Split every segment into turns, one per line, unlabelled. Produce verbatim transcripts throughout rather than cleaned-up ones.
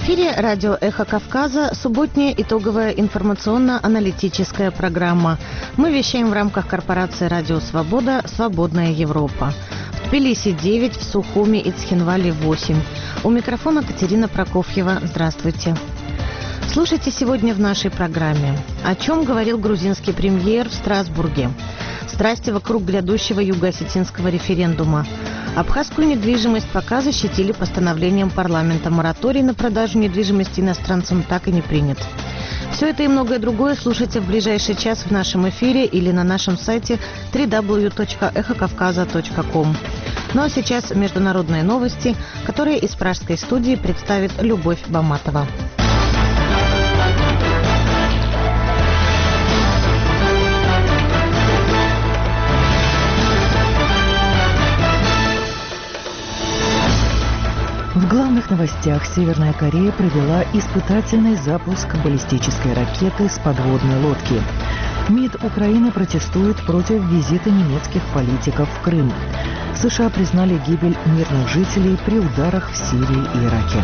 эфире радио «Эхо Кавказа», субботняя итоговая информационно-аналитическая программа. Мы вещаем в рамках корпорации «Радио Свобода. Свободная Европа». В Тбилиси девять, в Сухуми и Цхинвале восемь. У микрофона Катерина Прокофьева. Здравствуйте. Слушайте сегодня в нашей программе. О чем говорил грузинский премьер в Страсбурге? Страсти вокруг грядущего юго-осетинского референдума. Абхазскую недвижимость пока защитили постановлением парламента. Мораторий на продажу недвижимости иностранцам так и не принят. Все это и многое другое слушайте в ближайший час в нашем эфире или на нашем сайте дабл ю дабл ю дабл ю точка эхо кавказа точка ком. Ну а сейчас международные новости, которые из пражской студии представит Любовь Баматова.
В главных новостях Северная Корея провела испытательный запуск баллистической ракеты с подводной лодки. МИД Украины протестует против визита немецких политиков в Крым. США признали гибель мирных жителей при ударах в Сирии и Ираке.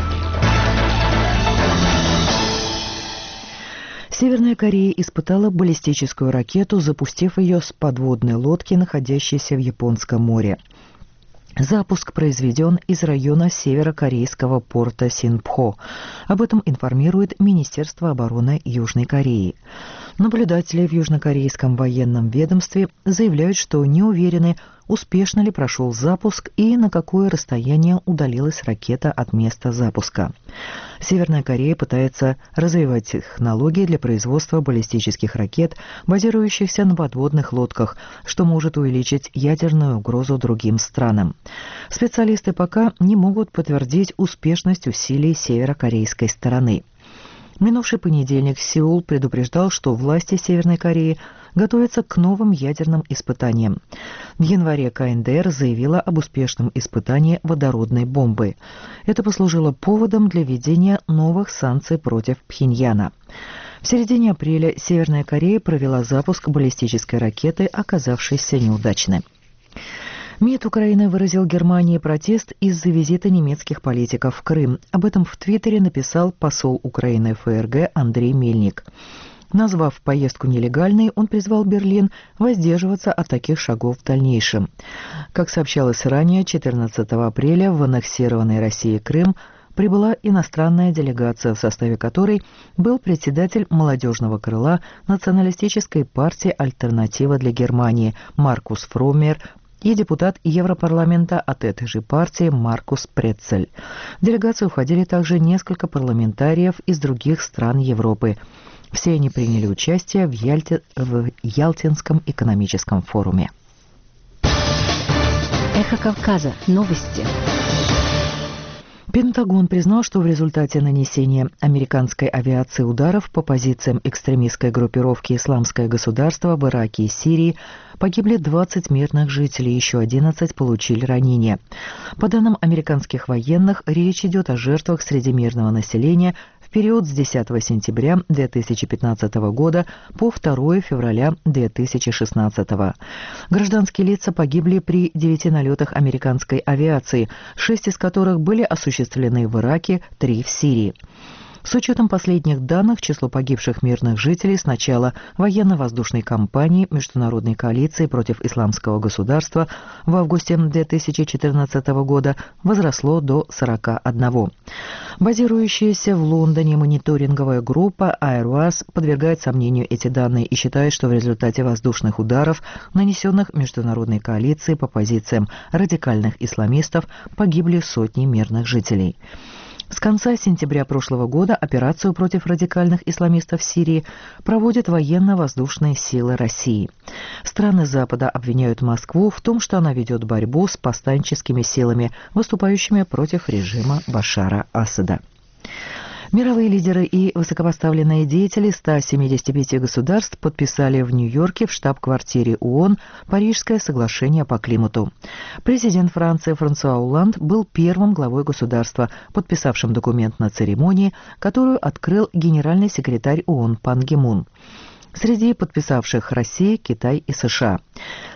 Северная Корея испытала баллистическую ракету, запустив ее с подводной лодки, находящейся в Японском море. Запуск произведен из района северокорейского порта Синпхо. Об этом информирует Министерство обороны Южной Кореи. Наблюдатели в южнокорейском военном ведомстве заявляют, что не уверены, успешно ли прошел запуск и на какое расстояние удалилась ракета от места запуска. Северная Корея пытается развивать технологии для производства баллистических ракет, базирующихся на подводных лодках, что может увеличить ядерную угрозу другим странам. Специалисты пока не могут подтвердить успешность усилий северокорейской стороны. Минувший понедельник Сеул предупреждал, что власти Северной Кореи готовятся к новым ядерным испытаниям. В январе ка эн дэ эр заявила об успешном испытании водородной бомбы. Это послужило поводом для введения новых санкций против Пхеньяна. В середине апреля Северная Корея провела запуск баллистической ракеты, оказавшейся неудачной. МИД Украины выразил Германии протест из-за визита немецких политиков в Крым. Об этом в Твиттере написал посол Украины эф эр гэ Андрей Мельник. Назвав поездку нелегальной, он призвал Берлин воздерживаться от таких шагов в дальнейшем. Как сообщалось ранее, четырнадцатого апреля в аннексированный Россией Крым прибыла иностранная делегация, в составе которой был председатель молодежного крыла националистической партии «Альтернатива для Германии» Маркус Фроммер и депутат Европарламента от этой же партии Маркус Прецель. В делегацию входили также несколько парламентариев из других стран Европы. Все они приняли участие в, Яльте... в Ялтинском экономическом форуме.
Эхо Кавказа. Новости.
Пентагон признал, что в результате нанесения американской авиации ударов по позициям экстремистской группировки «Исламское государство» в Ираке и Сирии погибли двадцать мирных жителей, еще одиннадцать получили ранения. По данным американских военных, речь идет о жертвах среди мирного населения в период с десятого сентября две тысячи пятнадцатого года по второго февраля две тысячи шестнадцатого. Гражданские лица погибли при девяти налетах американской авиации, шесть из которых были осуществлены в Ираке, три в Сирии. С учетом последних данных, число погибших мирных жителей с начала военно-воздушной кампании Международной коалиции против исламского государства в августе две тысячи четырнадцатого года возросло до сорока одного. Базирующаяся в Лондоне мониторинговая группа Airbus подвергает сомнению эти данные и считает, что в результате воздушных ударов, нанесенных Международной коалицией по позициям радикальных исламистов, погибли сотни мирных жителей. С конца сентября прошлого года операцию против радикальных исламистов в Сирии проводят военно-воздушные силы России. Страны Запада обвиняют Москву в том, что она ведет борьбу с повстанческими силами, выступающими против режима Башара Асада. Мировые лидеры и высокопоставленные деятели ста семидесяти пяти государств подписали в Нью-Йорке в штаб-квартире ООН Парижское соглашение по климату. Президент Франции Франсуа Олланд был первым главой государства, подписавшим документ на церемонии, которую открыл генеральный секретарь ООН Пан Ги Мун. Среди подписавших Россия, Китай и США.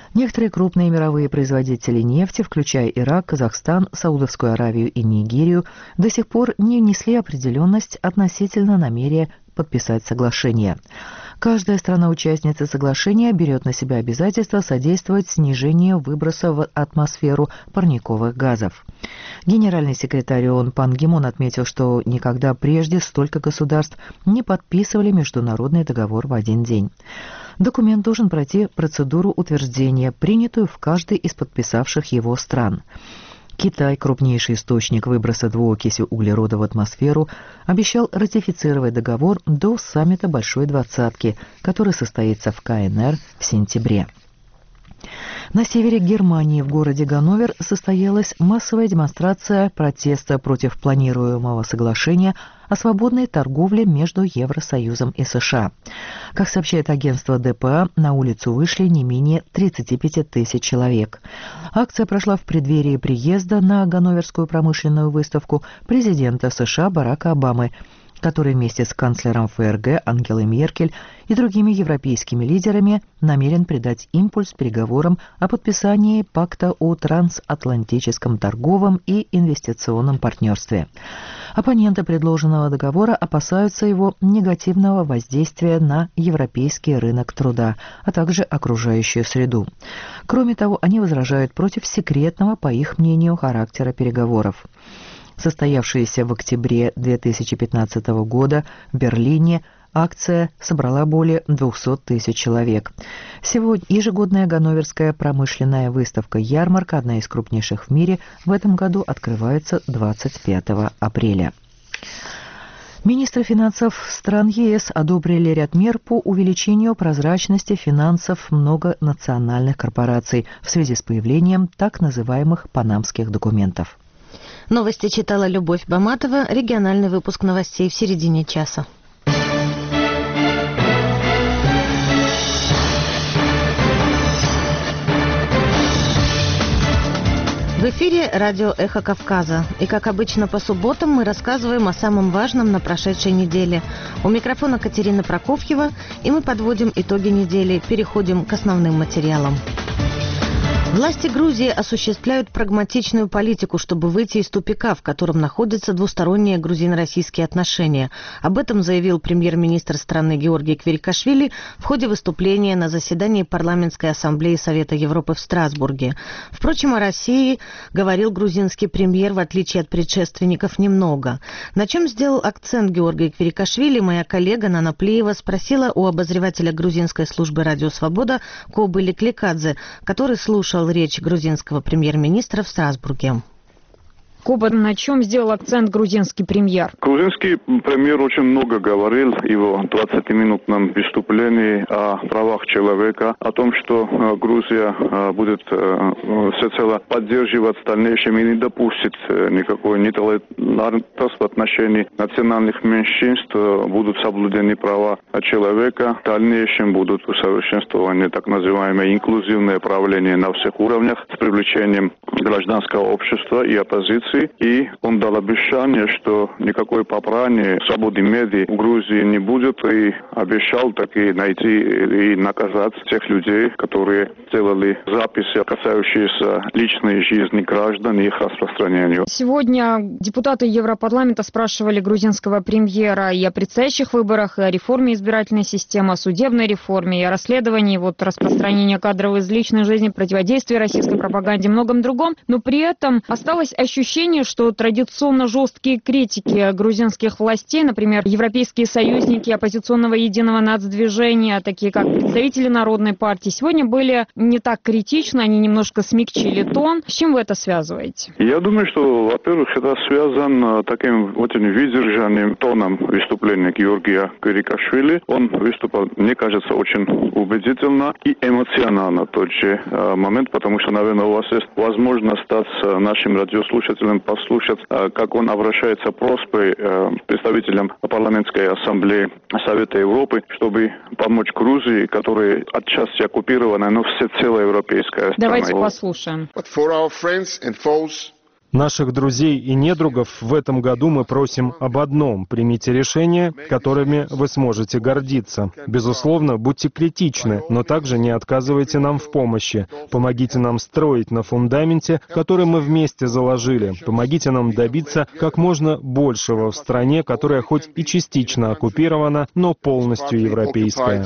Некоторые крупные мировые производители нефти, включая Ирак, Казахстан, Саудовскую Аравию и Нигерию, до сих пор не внесли определенность относительно намерения подписать соглашение. Каждая страна-участница соглашения берет на себя обязательство содействовать снижению выброса в атмосферу парниковых газов. Генеральный секретарь ООН Пан Ги Мун отметил, что никогда прежде столько государств не подписывали международный договор в один день. Документ должен пройти процедуру утверждения, принятую в каждой из подписавших его стран. Китай, крупнейший источник выброса двуокиси углерода в атмосферу, обещал ратифицировать договор до саммита Большой Двадцатки, который состоится в ка эн эр в сентябре. На севере Германии в городе Ганновер состоялась массовая демонстрация протеста против планируемого соглашения о свободной торговле между Евросоюзом и США. Как сообщает агентство дэ пэ а, на улицу вышли не менее тридцати пяти тысяч человек. Акция прошла в преддверии приезда на Ганноверскую промышленную выставку президента США Барака Обамы, который вместе с канцлером эф эр гэ Ангелой Меркель и другими европейскими лидерами намерен придать импульс переговорам о подписании пакта о трансатлантическом торговом и инвестиционном партнерстве. Оппоненты предложенного договора опасаются его негативного воздействия на европейский рынок труда, а также окружающую среду. Кроме того, они возражают против секретного, по их мнению, характера переговоров. Состоявшаяся в октябре две тысячи пятнадцатого года в Берлине акция собрала более двухсот тысяч человек. Сегодня ежегодная Ганноверская промышленная выставка-ярмарка, одна из крупнейших в мире, в этом году открывается двадцать пятого апреля. Министры финансов стран е эс одобрили ряд мер по увеличению прозрачности финансов многонациональных корпораций в связи с появлением так называемых панамских документов.
Новости читала Любовь Баматова. Региональный выпуск новостей в середине часа. В эфире радио «Эхо Кавказа». И, как обычно, по субботам мы рассказываем о самом важном на прошедшей неделе. У микрофона Катерина Прокофьева, и мы подводим итоги недели, переходим к основным материалам. Власти Грузии осуществляют прагматичную политику, чтобы выйти из тупика, в котором находятся двусторонние грузино-российские отношения. Об этом заявил премьер-министр страны Георгий Квирикашвили в ходе выступления на заседании Парламентской ассамблеи Совета Европы в Страсбурге. Впрочем, о России говорил грузинский премьер, в отличие от предшественников, немного. На чем сделал акцент Георгий Квирикашвили, моя коллега Нана Плиева спросила у обозревателя грузинской службы «Радио Свобода» Кобы Лекликадзе, который слушал речь грузинского премьер-министра в Страсбурге.
Коба, на чем сделал акцент грузинский премьер?
Грузинский премьер очень много говорил в его двадцатиминутном выступлении о правах человека, о том, что Грузия будет всецело поддерживать в дальнейшем и не допустит никакой нетолерантности в отношении национальных меньшинств, будут соблюдены права человека, в дальнейшем будут усовершенствованы так называемое инклюзивное правление на всех уровнях с привлечением гражданского общества и оппозиции. И он дал обещание, что никакой попрания свободы медиа в Грузии не будет, и обещал таки найти и наказать тех людей, которые делали записи, касающиеся личной жизни граждан и их распространения.
Сегодня депутаты Европарламента спрашивали грузинского премьера и о предстоящих выборах, и о реформе избирательной системы, о судебной реформе, и о расследовании вот, распространения кадров из личной жизни, противодействии российской пропаганде и многом другом. Но при этом осталось ощущение, что традиционно жесткие критики грузинских властей, например, европейские союзники оппозиционного единого нацдвижения, такие как представители Народной партии, сегодня были не так критичны, они немножко смягчили тон. С чем вы это связываете?
Я думаю, что, во-первых, это связано таким очень выдержанным тоном выступления Георгия Квирикашвили. Он выступал, мне кажется, очень убедительно и эмоционально в тот же момент, потому что, наверное, у вас есть возможность стать нашим радиослушателем, послушать, как он обращается просьбой представителям парламентской ассамблеи Совета Европы, чтобы помочь Грузии, которая отчасти оккупирована, но всецело европейская страна.
Давайте послушаем.
Наших друзей и недругов в этом году мы просим об одном. Примите решения, которыми вы сможете гордиться. Безусловно, будьте критичны, но также не отказывайте нам в помощи. Помогите нам строить на фундаменте, который мы вместе заложили. Помогите нам добиться как можно большего в стране, которая хоть и частично оккупирована, но полностью европейская.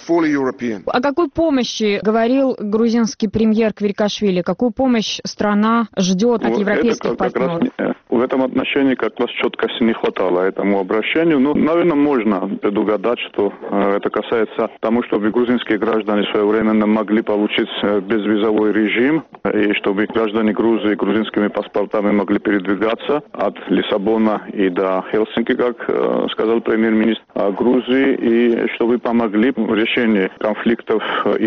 О какой помощи говорил грузинский премьер Квирикашвили? Какую помощь страна ждет от европейских
как, как
партнеров?
Раз, в этом отношении как раз четкости не хватало этому обращению. Ну, наверное, можно предугадать, что э, это касается тому, чтобы грузинские граждане своевременно могли получить э, безвизовой режим, и чтобы граждане Грузии грузинскими паспортами могли передвигаться от Лиссабона и до Хельсинки, как э, сказал премьер-министр Грузии, и чтобы помогли в решении конфликтов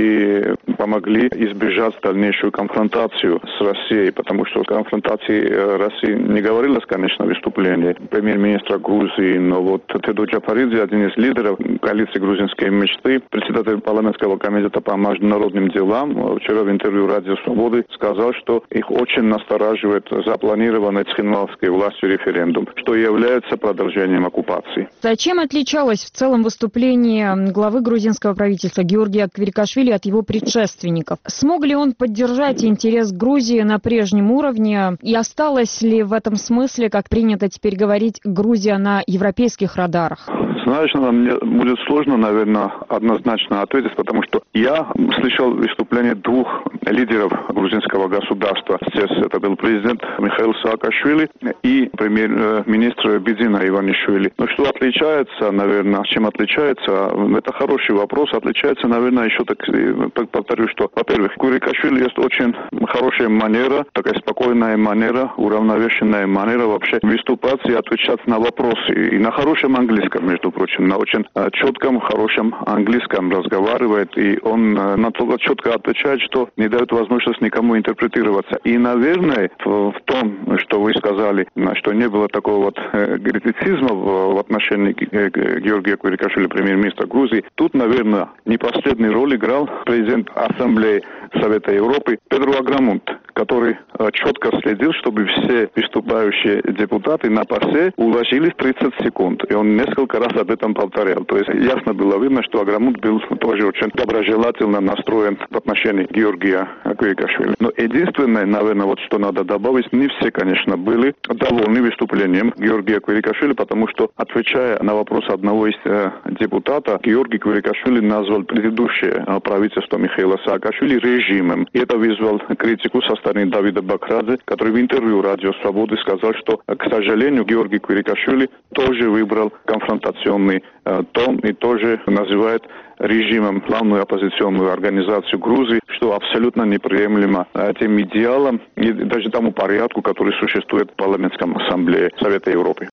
и помогли избежать дальнейшую конфронтацию с Россией, потому что конфронтации России не говорилось, конечно, в выступлении премьер-министра Грузии, но вот Тедо Джапаридзе, один из лидеров коалиции «Грузинской мечты», председатель парламентского комитета по международным делам, вчера в интервью «Радио Свободы» сказал, что их очень настораживает запланированный цхинвалской властью референдум, что является продолжением оккупации.
Зачем отличалось в целом выступление главы грузинского правительства Георгия Квирикашвили от его предшественников? Смог ли он поддержать интерес Грузии на прежнем уровне? И осталась ли в этом смысле, как принято теперь говорить, Грузия на европейских радарах?
Знаешь, мне будет сложно, наверное, однозначно ответить, потому что я слышал выступление двух лидеров грузинского государства. Здесь это был президент Михаил Саакашвили и премьер-министр Бидзина Иванишвили. Но что отличается, наверное, чем отличается, это хороший вопрос. Отличается, наверное, еще так, повторю, что, во-первых, Квирикашвили есть очень хорошая манера, такая спокойная манера, уравновешенная манера вообще выступать и отвечать на вопросы. И на хорошем английском, между прочим, на очень четком, хорошем английском разговаривает, и он настолько четко отвечает, что не дает возможность никому интерпретироваться. И, наверное, в, в том, что вы сказали, что не было такого вот э, критицизма в, в отношении э, Георгия Квирикашвили, премьер-министра Грузии, тут, наверное, не последнюю роль играл президент Ассамблеи Совета Европы Педро Аграмунт, который э, четко следил, чтобы все выступающие депутаты на ПАСЕ уложились тридцать секунд. И он несколько раз об этом повторял. То есть ясно было видно, что Аграмунт был тоже очень доброжелательно настроен в отношении Георгия Квирикашвили. Но единственное, наверное, вот что надо добавить, не все, конечно, были довольны выступлением Георгия Квирикашвили, потому что, отвечая на вопрос одного из э, депутатов, Георгий Квирикашвили назвал предыдущее э, правительство Михаила Саакашвили режимом. И это вызвал критику со стороны Давида Бакрадзе, который в интервью «Радио Свободы» сказал, что, к сожалению, Георгий Квирикашвили тоже выбрал конфронтационный э, тон и тоже называет режимом главную оппозиционную организацию Грузии, что абсолютно неприемлемо тем идеалам и даже тому порядку, который существует в парламентском ассамблее Совета Европы.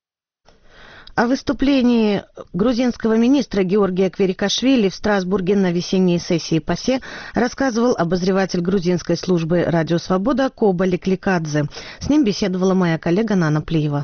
О выступлении грузинского министра Георгия Квирикашвили в Страсбурге на весенней сессии ПАСЕ рассказывал обозреватель грузинской службы «Радио Свобода» Коба Ликликадзе. С ним беседовала моя коллега Нана Плиева.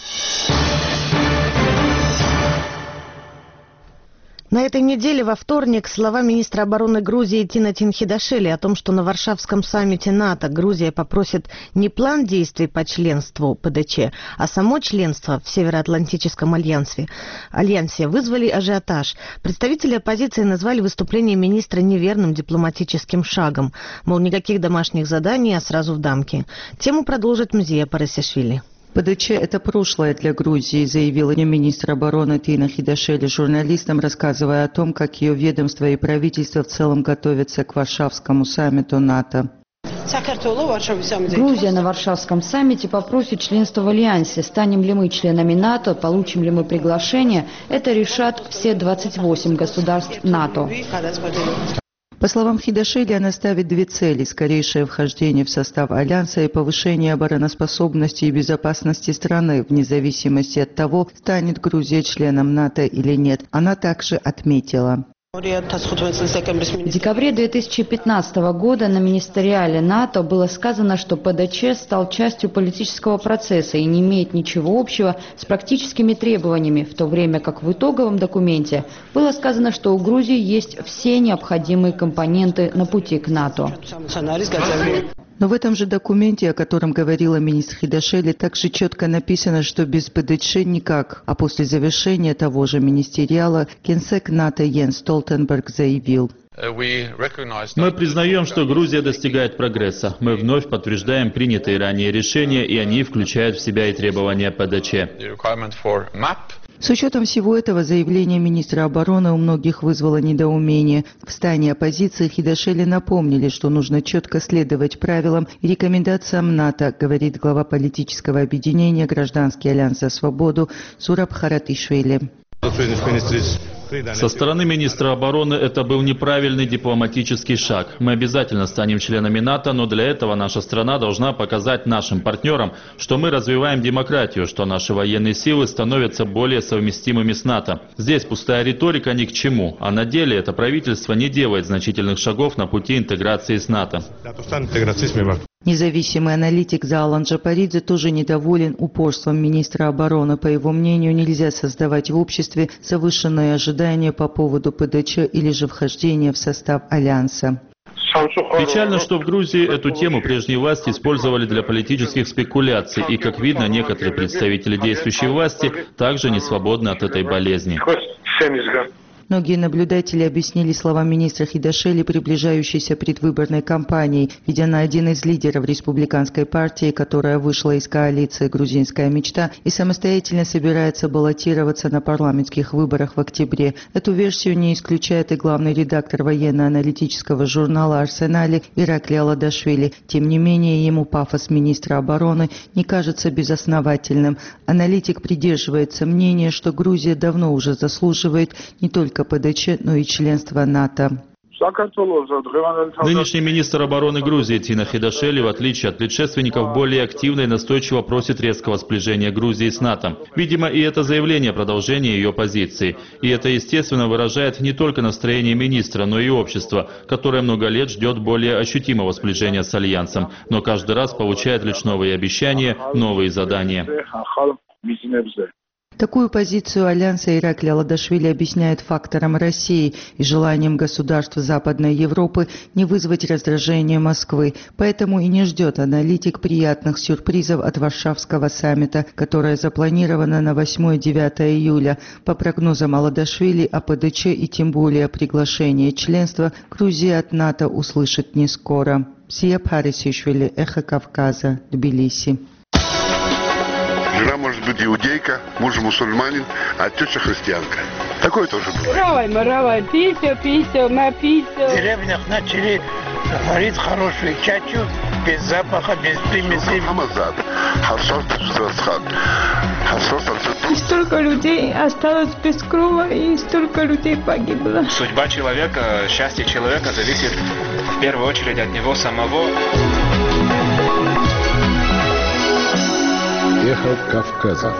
На этой неделе во вторник слова министра обороны Грузии Тина Тинхидашвили о том, что на Варшавском саммите НАТО Грузия попросит не план действий по членству ПДЧ, а само членство в Североатлантическом альянсе, альянсе вызвали ажиотаж. Представители оппозиции назвали выступление министра неверным дипломатическим шагом. Мол, никаких домашних заданий, а сразу в дамки. Тему продолжит Мзия Парасишвили.
ПДЧ – это прошлое для Грузии, заявила министр обороны Тина Хидашвили журналистам, рассказывая о том, как ее ведомство и правительство в целом готовятся к Варшавскому саммиту НАТО.
Грузия на Варшавском саммите попросит членство в Альянсе. Станем ли мы членами НАТО, получим ли мы приглашение, это решат все двадцать восемь государств НАТО.
По словам Хидашвили, она ставит две цели – скорейшее вхождение в состав Альянса и повышение обороноспособности и безопасности страны, вне зависимости от того, станет Грузия членом НАТО или нет. Она также отметила.
В декабре две тысячи пятнадцатого года на министериале НАТО было сказано, что ПДЧ стал частью политического процесса и не имеет ничего общего с практическими требованиями, в то время как в итоговом документе было сказано, что у Грузии есть все необходимые компоненты на пути к НАТО.
Но в этом же документе, о котором говорила министр Хидашели, также четко написано, что без ПДЧ никак. А после завершения того же министериала генсек НАТО Йенс Столтенберг заявил:
мы признаем, что Грузия достигает прогресса. Мы вновь подтверждаем принятые ранее решения, и они включают в себя и требования ПДЧ.
С учетом всего этого, заявление министра обороны у многих вызвало недоумение. В стане оппозиции Хидашели напомнили, что нужно четко следовать правилам и рекомендациям НАТО, говорит глава политического объединения «Гражданский альянс за свободу» Сураб Харатишвили.
Со стороны министра обороны это был неправильный дипломатический шаг. Мы обязательно станем членами НАТО, но для этого наша страна должна показать нашим партнерам, что мы развиваем демократию, что наши военные силы становятся более совместимыми с НАТО. Здесь пустая риторика ни к чему, а на деле это правительство не делает значительных шагов на пути интеграции с НАТО.
Независимый аналитик Заалан Джапаридзе тоже недоволен упорством министра обороны. По его мнению, нельзя создавать в обществе завышенные ожидания по поводу ПДЧ или же вхождения в состав альянса.
Печально, что в Грузии эту тему прежние власти использовали для политических спекуляций, и, как видно, некоторые представители действующей власти также не свободны от этой болезни.
Многие наблюдатели объяснили слова министра Хидашели приближающейся предвыборной кампанией, ведь она один из лидеров республиканской партии, которая вышла из коалиции «Грузинская мечта» и самостоятельно собирается баллотироваться на парламентских выборах в октябре. Эту версию не исключает и главный редактор военно-аналитического журнала «Арсенали» Иракли Аладашвили. Тем не менее, ему пафос министра обороны не кажется безосновательным. Аналитик придерживается мнения, что Грузия давно уже заслуживает не только ПДЧ, но и членство НАТО.
Нынешний министр обороны Грузии Тина Хидашели, в отличие от предшественников, более активно и настойчиво просит резкого сближения Грузии с НАТО. Видимо, и это заявление продолжение ее позиции. И это, естественно, выражает не только настроение министра, но и общества, которое много лет ждет более ощутимого сближения с Альянсом, но каждый раз получает лишь новые обещания, новые задания.
Такую позицию Альянса Иракли Аладашвили объясняет фактором России и желанием государств Западной Европы не вызвать раздражение Москвы. Поэтому и не ждет аналитик приятных сюрпризов от Варшавского саммита, которое запланировано на восьмое-девятое июля. По прогнозам Аладашвили, о ПДЧ и тем более о приглашении членства Грузия от НАТО услышит не скоро. Сия Парисишвили, Эхо Кавказа, Тбилиси.
Жена может быть иудейка, муж мусульманин, а теща христианка. Такое тоже было.
Равай, маравай, писю, писю, на писю.
В деревнях начали варить хорошую чачу, без запаха, без примесей.
И столько людей осталось без крова, и столько людей погибло.
Судьба человека, счастье человека зависит в первую очередь от него самого.
Эхо Кавказа.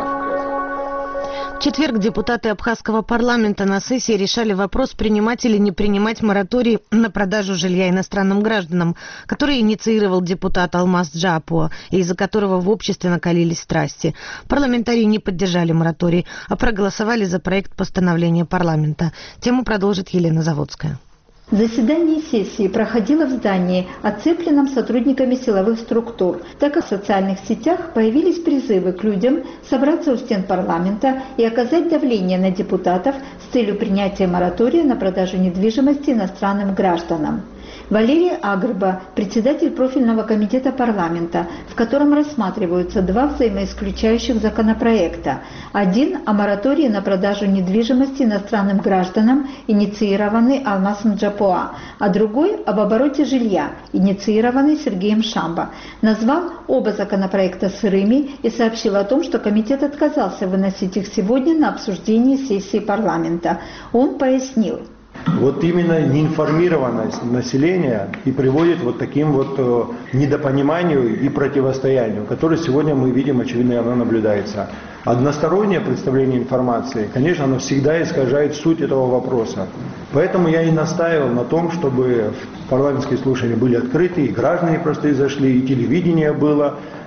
В четверг депутаты Абхазского парламента на сессии решали вопрос, принимать или не принимать мораторий на продажу жилья иностранным гражданам, который инициировал депутат Алмаз Джапуа, и из-за которого в обществе накалились страсти. Парламентарии не поддержали мораторий, а проголосовали за проект постановления парламента. Тему продолжит Елена Заводская.
Заседание сессии проходило в здании, оцепленном сотрудниками силовых структур, так как в социальных сетях появились призывы к людям собраться у стен парламента и оказать давление на депутатов с целью принятия моратория на продажу недвижимости иностранным гражданам. Валерий Агрба, председатель профильного комитета парламента, в котором рассматриваются два взаимоисключающих законопроекта. Один о моратории на продажу недвижимости иностранным гражданам, инициированный Алмазом Джапуа, а другой об обороте жилья, инициированный Сергеем Шамбо. Назвал оба законопроекта сырыми и сообщил о том, что комитет отказался выносить их сегодня на обсуждение сессии парламента. Он пояснил.
Вот именно неинформированность населения и приводит вот таким вот э, недопониманию и противостоянию, которое сегодня мы видим, очевидно, оно наблюдается. Одностороннее представление информации, конечно, оно всегда искажает суть этого вопроса. Поэтому я и настаивал на том, чтобы парламентские слушания были открыты, и граждане простые зашли, и телевидение было.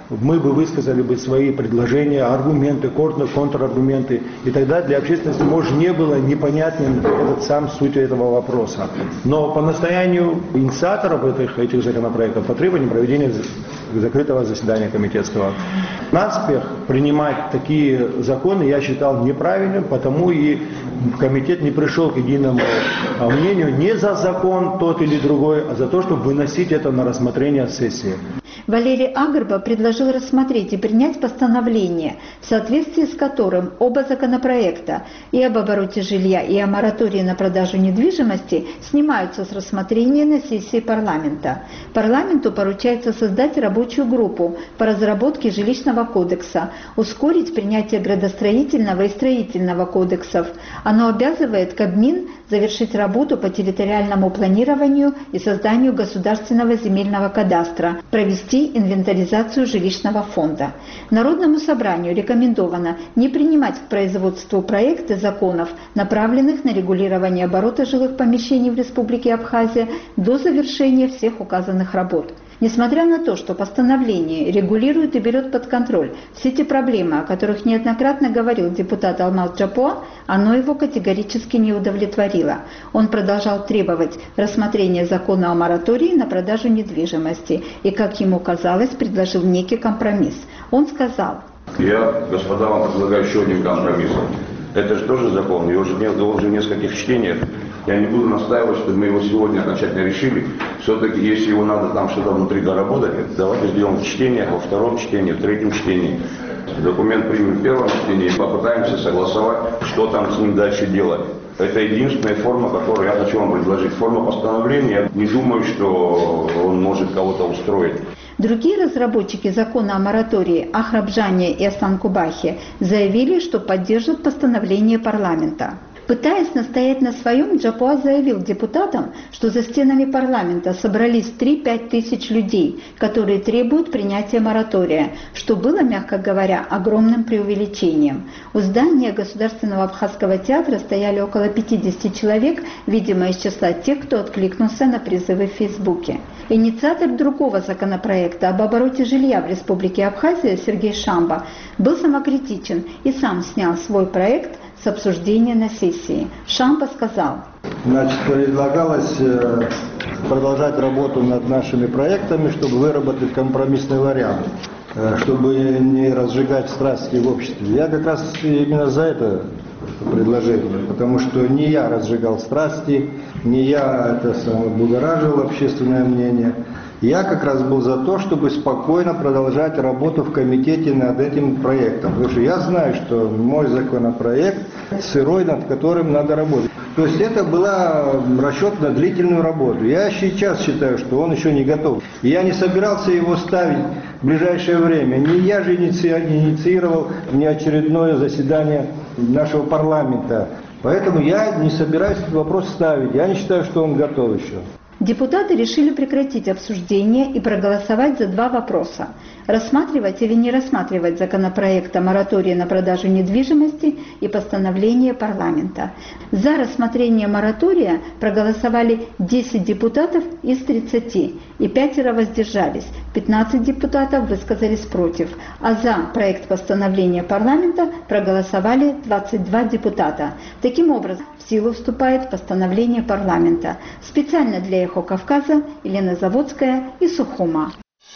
мы бы высказали бы свои предложения, аргументы, контраргументы, и тогда для общественности, может, не было непонятен этот сам суть этого вопроса. Но по настоянию инициаторов этих, этих законопроектов потребовали проведения закрытого заседания комитетского. Наспех принимать такие законы я считал неправильным, потому и комитет не пришел к единому мнению не за закон тот или другой, а за то, чтобы выносить это на рассмотрение сессии.
Валерий Агрба предложил рассмотреть и принять постановление, в соответствии с которым оба законопроекта и об обороте жилья, и о моратории на продажу недвижимости снимаются с рассмотрения на сессии парламента. Парламенту поручается создать рабочую группу по разработке жилищного кодекса, ускорить принятие градостроительного и строительного кодексов. Оно обязывает Кабмин завершить работу по территориальному планированию и созданию государственного земельного кадастра, провести инвентаризацию жилищного фонда. Народному собранию рекомендовано не принимать к производству проекты законов, направленных на регулирование оборота жилых помещений в Республике Абхазия до завершения всех указанных работ. Несмотря на то, что постановление регулирует и берет под контроль все те проблемы, о которых неоднократно говорил депутат Алмаз Джапуа, оно его категорически не удовлетворило. Он продолжал требовать рассмотрения закона о моратории на продажу недвижимости и, как ему казалось, предложил некий компромисс. Он сказал:
«Я, господа, вам предлагаю еще один компромисс. Это же тоже закон, его же уже в нескольких чтениях. Я не буду настаивать, чтобы мы его сегодня окончательно решили. Все-таки, если его надо там что-то внутри доработать, давайте сделаем в чтениях, во втором чтении, в третьем чтении. Документ примем в первом чтении и попытаемся согласовать, что там с ним дальше делать. Это единственная форма, которую я хочу вам предложить. Форма постановления. Я не думаю, что он может кого-то устроить».
Другие разработчики закона о моратории Ахрабжане и Асланкубахе заявили, что поддержат постановление парламента. Пытаясь настоять на своем, Джапуа заявил депутатам, что за стенами парламента собрались три-пять тысяч людей, которые требуют принятия моратория, что было, мягко говоря, огромным преувеличением. У здания Государственного абхазского театра стояли около пятидесяти человек, видимо, из числа тех, кто откликнулся на призывы в Фейсбуке. Инициатор другого законопроекта об обороте жилья в Республике Абхазия Сергей Шамба был самокритичен и сам снял свой проект с обсуждения на сессии. Шамба сказал:
Значит, предлагалось продолжать работу над нашими проектами, чтобы выработать компромиссный вариант, чтобы не разжигать страсти в обществе. Я как раз именно за это предложение, потому что не я разжигал страсти, не я это самое будоражил общественное мнение. Я как раз был за то, чтобы спокойно продолжать работу в комитете над этим проектом. Потому что я знаю, что мой законопроект сырой, над которым надо работать. То есть это была расчет на длительную работу. Я сейчас считаю, что он еще не готов. Я не собирался его ставить в ближайшее время. Не я же инициировал неочередное заседание нашего парламента. Поэтому я не собираюсь этот вопрос ставить. Я не считаю, что он готов еще.
Депутаты решили прекратить обсуждение и проголосовать за два вопроса: рассматривать или не рассматривать законопроект о моратории на продажу недвижимости и постановление парламента. За рассмотрение моратория проголосовали десять депутатов из тридцати, и пятеро воздержались, пятнадцать депутатов высказались против, а за проект постановления парламента проголосовали двадцать два депутата. Таким образом, в силу вступает постановление парламента. Специально для «Эхо Кавказа» Елена Заводская и Сухума.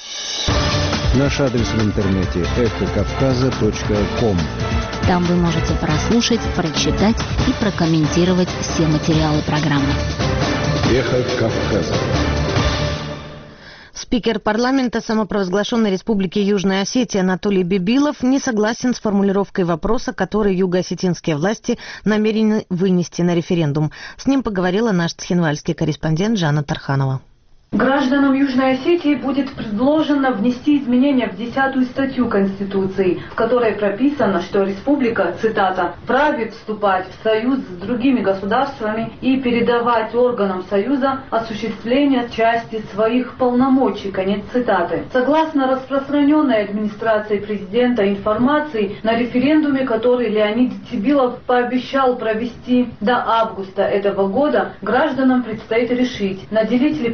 Наш адрес в интернете эхо кавказа точка ком.
Там вы можете прослушать, прочитать и прокомментировать все материалы программы.
Эхо Кавказа.
Спикер парламента самопровозглашенной Республики Южная Осетия Анатолий Бибилов не согласен с формулировкой вопроса, который юго-осетинские власти намерены вынести на референдум. С ним поговорила наш цхинвальский корреспондент Жанна Тарханова.
Гражданам Южной Осетии будет предложено внести изменения в десятую статью Конституции, в которой прописано, что республика, цитата, «вправе вступать в союз с другими государствами и передавать органам союза осуществление части своих полномочий», конец цитаты. Согласно распространенной администрацией президента информации, на референдуме, который Леонид Цибилов пообещал провести до августа этого года, гражданам предстоит решить, наделить ли президент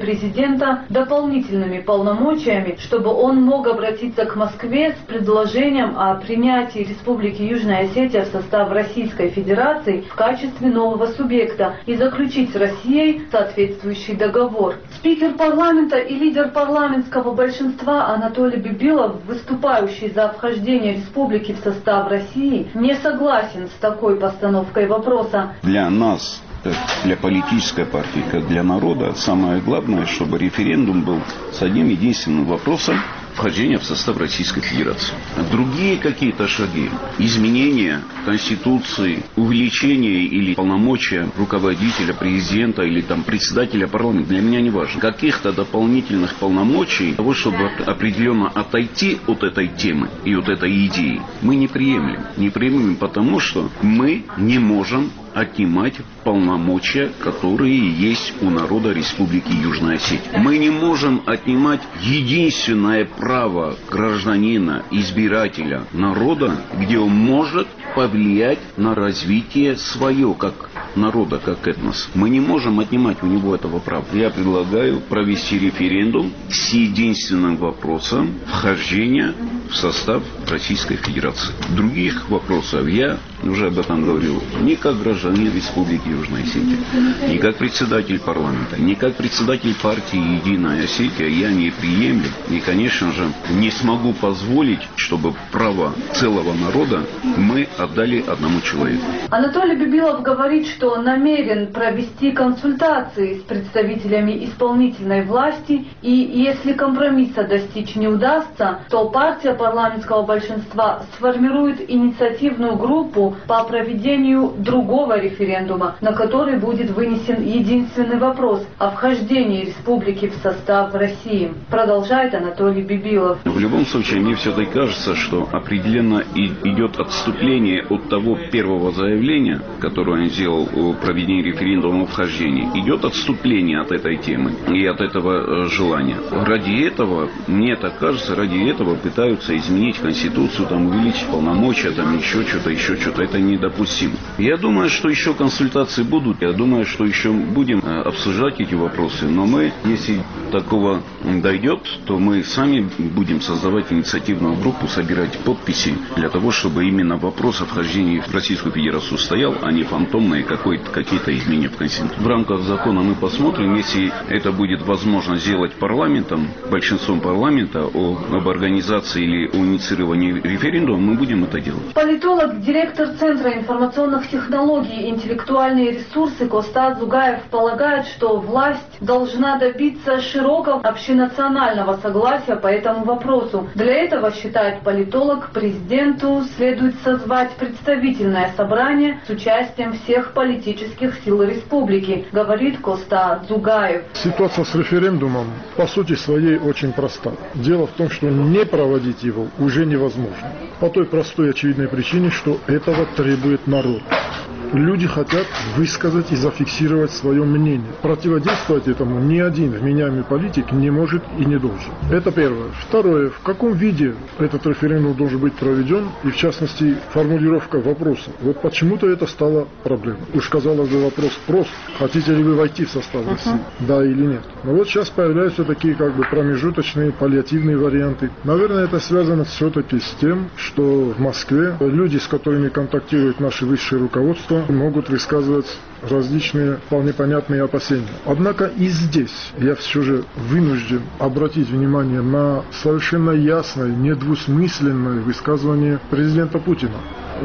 президента дополнительными полномочиями, чтобы он мог обратиться к Москве с предложением о принятии Республики Южная Осетия в состав Российской Федерации в качестве нового субъекта и заключить с Россией соответствующий договор. Спикер парламента и лидер парламентского большинства Анатолий Бибилов, выступающий за вхождение республики в состав России, не согласен с такой постановкой вопроса.
Для нас, для политической партии, как для народа, самое главное, чтобы референдум был с одним единственным вопросом: вхождение в состав Российской Федерации. Другие какие-то шаги, изменения Конституции, увеличение или полномочия руководителя, президента или там председателя парламента, для меня не важно. Каких-то дополнительных полномочий, того, чтобы определенно отойти от этой темы и от этой идеи, мы не приемлем. Не приемлем, потому что мы не можем отнимать полномочия, которые есть у народа Республики Южная Осетия. Мы не можем отнимать единственное право гражданина, избирателя, народа, где он может повлиять на развитие свое, как народа, как этнос. Мы не можем отнимать у него этого права. Я предлагаю провести референдум с единственным вопросом вхождения в состав Российской Федерации. Других вопросов я уже об этом говорил ни как гражданин Республики Южная Осетия, ни как председатель парламента, ни как председатель партии «Единая Осетия» я не приемлю. И, конечно же, не смогу позволить, чтобы право целого народа мы отдали одному человеку.
Анатолий Бибилов говорит, что намерен провести консультации с представителями исполнительной власти, и если компромисса достичь не удастся, то партия парламентского большинства сформирует инициативную группу по проведению другого референдума, на который будет вынесен единственный вопрос о вхождении республики в состав России. Продолжает Анатолий Бибилов.
В любом случае, мне все-таки кажется, что определенно идет отступление от того первого заявления, которое он сделал о проведении референдума о вхождении. Идет отступление от этой темы и от этого желания. Ради этого, мне так кажется, ради этого пытаются изменить Конституцию, там, увеличить полномочия, там, еще что-то, еще что-то. Это недопустимо. Я думаю, что еще консультации будут. Я думаю, что еще будем обсуждать эти вопросы. Но мы, если такого дойдет, то мы сами будем создавать инициативную группу, собирать подписи для того, чтобы именно вопрос о вхождении в Российскую Федерацию стоял, а не фантомные какие-то изменения в Конституции. В рамках закона мы посмотрим, если это будет возможно сделать парламентом, большинством парламента, о, об организации или о инициировании референдума, мы будем это делать.
Политолог, директор Центра информационных технологий и интеллектуальные ресурсы Коста Зугаев полагает, что власть должна добиться широкого общенационального согласия по этому вопросу. Для этого, считает политолог, президенту следует созвать представительное собрание с участием всех политических сил республики, говорит Коста Зугаев.
Ситуация с референдумом по сути своей очень проста. Дело в том, что не проводить его уже невозможно. По той простой очевидной причине, что этого требует народ. Люди хотят высказать и зафиксировать свое мнение. Противодействовать этому ни один вменяемый политик не может и не должен. Это первое. Второе. В каком виде этот референдум должен быть проведен, и в частности формулировка вопроса. Вот почему-то это стало проблемой. Уж казалось бы, вопрос прост. Хотите ли вы войти в состав России? Uh-huh. Да или нет? Но вот сейчас появляются такие как бы промежуточные, паллиативные варианты. Наверное, это связано все-таки с тем, что в Москве люди, с которыми контактирует наше высшее руководство, могут высказывать различные вполне понятные опасения. Однако и здесь я все же вынужден обратить внимание на совершенно ясное, недвусмысленное высказывание президента Путина,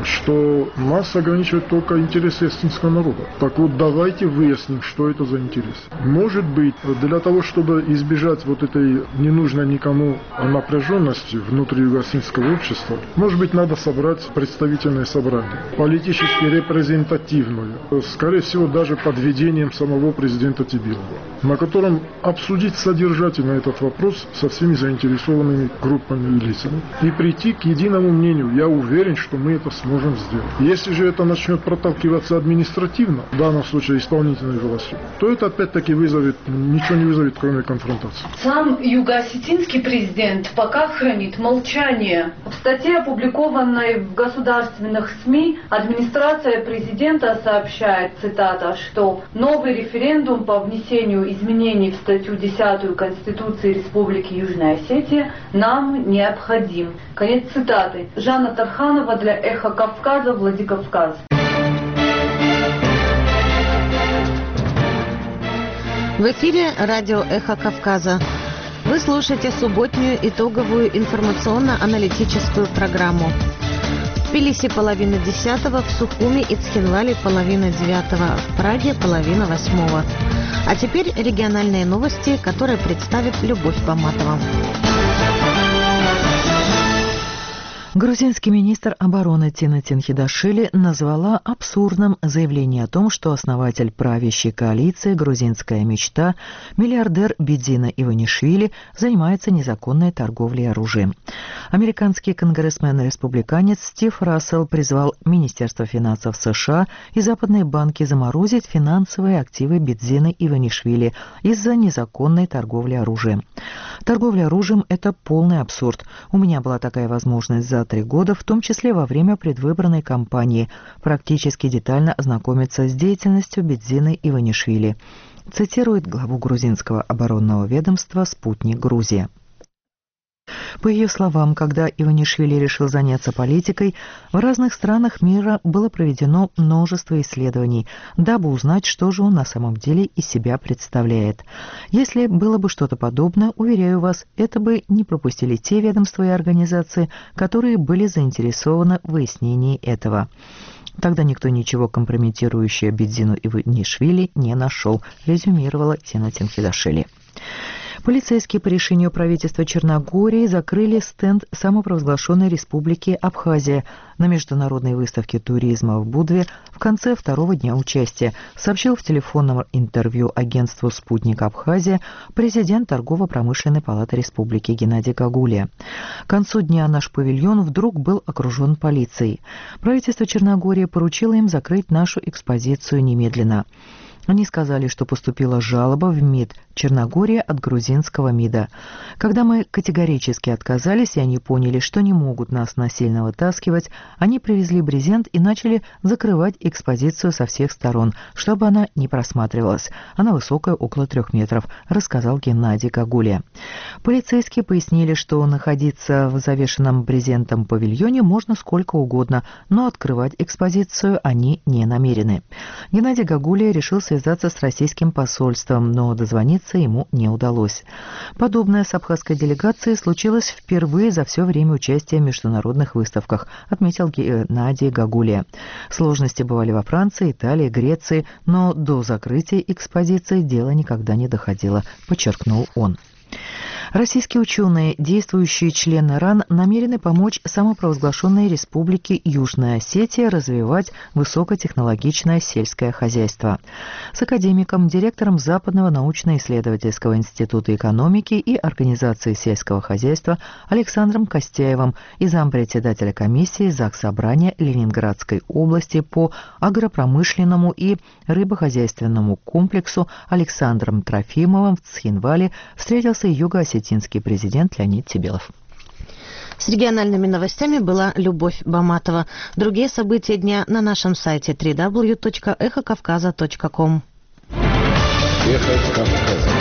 что нас ограничивает только интерес эстонского народа. Так вот, давайте выясним, что это за интерес. Может быть, для того, чтобы избежать вот этой ненужной никому напряженности внутри юго-осетинского общества, может быть, надо собрать представительное собрание, политически репрезентативное, скорее всего, даже под ведением самого президента Тибилова, на котором обсудить содержательно этот вопрос со всеми заинтересованными группами и лицами и прийти к единому мнению. Я уверен, что мы это сможем. сможем сделать. Если же это начнет проталкиваться административно, в данном случае исполнительной властью, то это опять-таки вызовет, ничего не вызовет, кроме конфронтации.
Сам юго-осетинский президент пока хранит молчание. В статье, опубликованной в государственных СМИ, администрация президента сообщает, цитата, что новый референдум по внесению изменений в статью десятую Конституции Республики Южная Осетия нам необходим. Конец цитаты. Жанна Тарханова для «Эхо Кавказа», Владикавказ.
В эфире радио «Эхо Кавказа». Вы слушаете субботнюю итоговую информационно-аналитическую программу. В Тбилиси половина десятого, в Сухуми и Цхинвале половина девятого, в Праге половина восьмого. А теперь региональные новости, которые представит Любовь Баматова.
Грузинский министр обороны Тина Тинхидашвили назвала абсурдным заявление о том, что основатель правящей коалиции «Грузинская мечта» миллиардер Бидзина Иванишвили занимается незаконной торговлей оружием. Американский конгрессмен-республиканец Стив Рассел призвал Министерство финансов США и западные банки заморозить финансовые активы Бидзина Иванишвили из-за незаконной торговли оружием. Торговля оружием – это полный абсурд. У меня была такая возможность за три года, в том числе во время предвыборной кампании, практически детально ознакомиться с деятельностью Бидзины Иванишвили, цитирует главу грузинского оборонного ведомства «Спутник Грузия». По ее словам, когда Иванишвили решил заняться политикой, в разных странах мира было проведено множество исследований, дабы узнать, что же он на самом деле из себя представляет. Если было бы что-то подобное, уверяю вас, это бы не пропустили те ведомства и организации, которые были заинтересованы в выяснении этого. Тогда никто ничего компрометирующего Бидзину Иванишвили не нашел, резюмировала Тина Тинхидашвили. Полицейские по решению правительства Черногории закрыли стенд самопровозглашенной республики Абхазия на международной выставке туризма в Будве в конце второго дня участия, сообщил в телефонном интервью агентству «Спутник Абхазия» президент Торгово-промышленной палаты республики Геннадий Гагулия. К концу дня наш павильон вдруг был окружен полицией. Правительство Черногории поручило им закрыть нашу экспозицию немедленно. Они сказали, что поступила жалоба в МИД Черногории от грузинского МИДа. Когда мы категорически отказались, и они поняли, что не могут нас насильно вытаскивать, они привезли брезент и начали закрывать экспозицию со всех сторон, чтобы она не просматривалась. Она высокая, около трех метров, рассказал Геннадий Гагулия. Полицейские пояснили, что находиться в завешенном брезентом павильоне можно сколько угодно, но открывать экспозицию они не намерены. Геннадий Гагулия решил связаться с российским посольством, но дозвониться ему не удалось. Подобное с абхазской делегацией случилось впервые за все время участия в международных выставках, отметил Геннадий Гагулия. Сложности бывали во Франции, Италии, Греции, но до закрытия экспозиции дело никогда не доходило, подчеркнул он. Российские ученые, действующие члены РАН, намерены помочь самопровозглашенной республике Южная Осетия развивать высокотехнологичное сельское хозяйство. С академиком, директором Западного научно-исследовательского института экономики и организации сельского хозяйства Александром Костяевым и зампредседателя комиссии Заксобрания Ленинградской области по агропромышленному и рыбохозяйственному комплексу Александром Трофимовым в Цхинвале встретился юго-осетинский президент Леонид Тебелов.
С региональными новостями была Любовь Баматова. Другие события дня на нашем сайте дабл ю дабл ю дабл ю точка эхо кавказа точка ком.
Эхо Кавказа.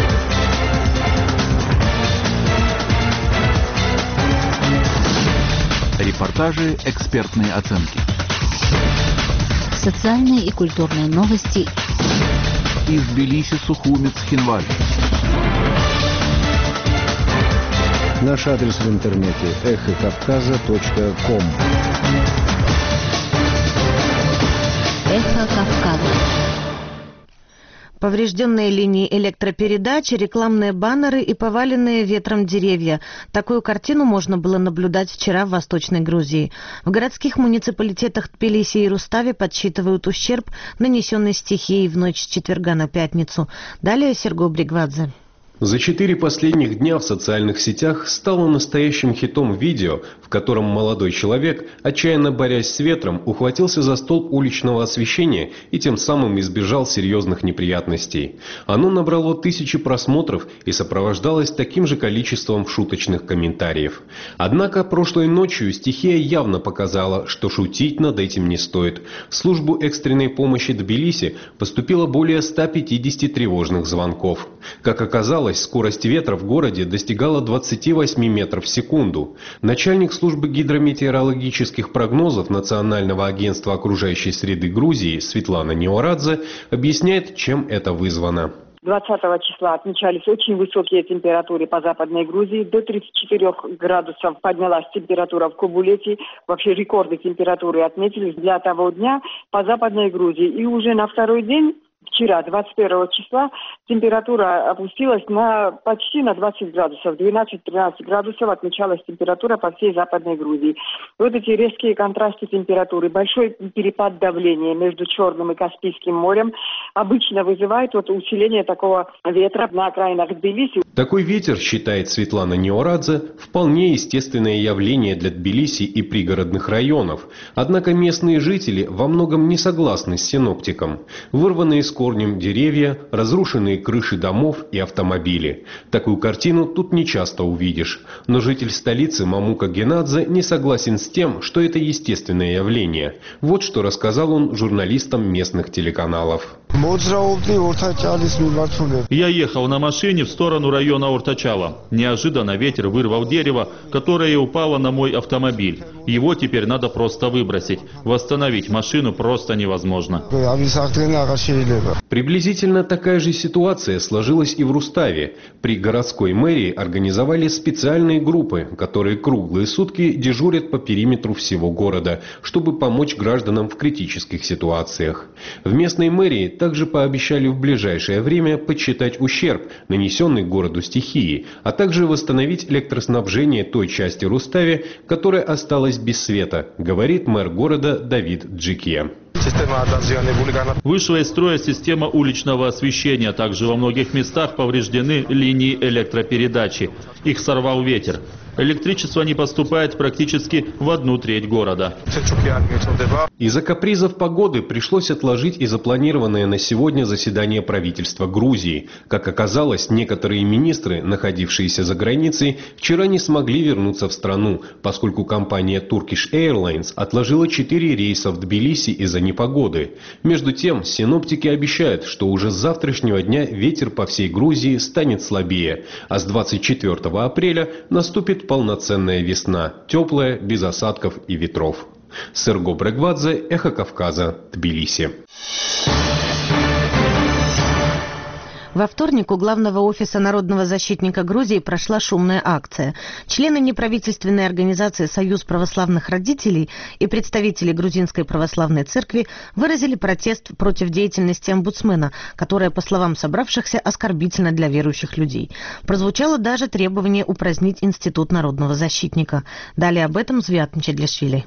Репортажи, экспертные оценки.
Социальные и культурные новости.
Из Тбилиси, Сухуми, Цхинвале.
Наш адрес в интернете эхо кавказа точка ком.
Эхо Кавказа.
Поврежденные линии электропередач, рекламные баннеры и поваленные ветром деревья. Такую картину можно было наблюдать вчера в Восточной Грузии. В городских муниципалитетах Тбилиси и Рустави подсчитывают ущерб, нанесенный стихией в ночь с четверга на пятницу. Далее Серго Бригвадзе.
За четыре последних дня в социальных сетях стало настоящим хитом видео, в котором молодой человек, отчаянно борясь с ветром, ухватился за столб уличного освещения и тем самым избежал серьезных неприятностей. Оно набрало тысячи просмотров и сопровождалось таким же количеством шуточных комментариев. Однако прошлой ночью стихия явно показала, что шутить над этим не стоит. В службу экстренной помощи Тбилиси поступило более ста пятидесяти тревожных звонков. Как оказалось, скорость ветра в городе достигала двадцати восьми метров в секунду. Начальник службы гидрометеорологических прогнозов Национального агентства окружающей среды Грузии Светлана Неорадзе объясняет, чем это вызвано.
двадцатого числа отмечались очень высокие температуры по Западной Грузии. До тридцати четырёх градусов поднялась температура в Кобулете. Вообще рекорды температуры отметились для того дня по Западной Грузии. И уже на второй день, вчера, двадцать первого числа, температура опустилась на почти на двадцать градусов. двенадцать-тринадцать градусов отмечалась температура по всей Западной Грузии. Вот эти резкие контрасты температуры, большой перепад давления между Черным и Каспийским морем обычно вызывает вот усиление такого ветра на окраинах Тбилиси.
Такой ветер, считает Светлана Неорадзе, вполне естественное явление для Тбилиси и пригородных районов. Однако местные жители во многом не согласны с синоптиком. Вырванные с корнем деревья, разрушенные крыши домов и автомобили. Такую картину тут не часто увидишь. Но житель столицы Мамука Генадзе не согласен с тем, что это естественное явление. Вот что рассказал он журналистам местных телеканалов.
Я ехал на машине в сторону района Ортачала. Неожиданно ветер вырвал дерево, которое упало на мой автомобиль. Его теперь надо просто выбросить. Восстановить машину просто невозможно.
Приблизительно такая же ситуация сложилась и в Руставе. При городской мэрии организовали специальные группы, которые круглые сутки дежурят по периметру всего города, чтобы помочь гражданам в критических ситуациях. В местной мэрии также пообещали в ближайшее время подсчитать ущерб, нанесенный городу стихией, а также восстановить электроснабжение той части Рустави, которая осталась без света, говорит мэр города Давид Джикия.
Вышла из строя система уличного освещения. Также во многих местах повреждены линии электропередачи. Их сорвал ветер. Электричество не поступает практически в одну треть города.
Из-за капризов погоды пришлось отложить и запланированное на сегодня заседание правительства Грузии. Как оказалось, некоторые министры, находившиеся за границей, вчера не смогли вернуться в страну, поскольку компания Turkish Airlines отложила четыре рейса в Тбилиси из-за непогоды. Между тем, синоптики обещают, что уже с завтрашнего дня ветер по всей Грузии станет слабее, а с двадцать четвёртого апреля наступит полноценная весна, теплая, без осадков и ветров. Серго Брегвадзе, Эхо Кавказа, Тбилиси.
Во вторник у главного офиса Народного защитника Грузии прошла шумная акция. Члены неправительственной организации «Союз православных родителей» и представители Грузинской православной церкви выразили протест против деятельности омбудсмена, которая, по словам собравшихся, оскорбительна для верующих людей. Прозвучало даже требование упразднить Институт Народного защитника. Далее об этом Звят Мчедлишвили.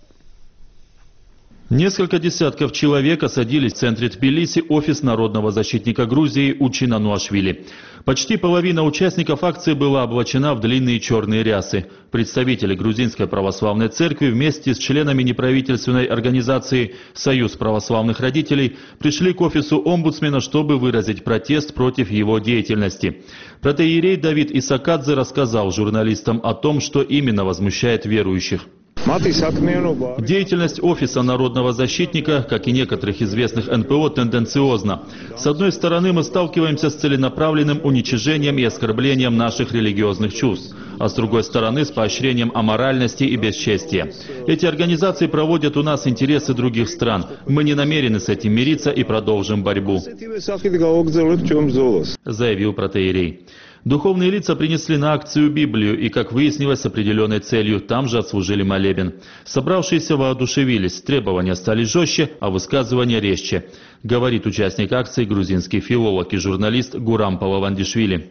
Несколько десятков человек осадили в центре Тбилиси офис Народного защитника Грузии Учина Нуашвили. Почти половина участников акции была облачена в длинные черные рясы. Представители Грузинской православной церкви вместе с членами неправительственной организации «Союз православных родителей» пришли к офису омбудсмена, чтобы выразить протест против его деятельности. Протоиерей Давид Исакадзе рассказал журналистам о том, что именно возмущает верующих. Деятельность офиса Народного защитника, как и некоторых известных эн пэ о, тенденциозна. С одной стороны, мы сталкиваемся с целенаправленным уничижением и оскорблением наших религиозных чувств, а с другой стороны, с поощрением аморальности и бесчестия. Эти организации проводят у нас интересы других стран. Мы не намерены с этим мириться и продолжим борьбу, заявил протоиерей. Духовные лица принесли на акцию Библию и, как выяснилось, с определенной целью, там же отслужили молебен. Собравшиеся воодушевились, требования стали жестче, а высказывания резче, говорит участник акции грузинский филолог и журналист Гурам Палавандишвили.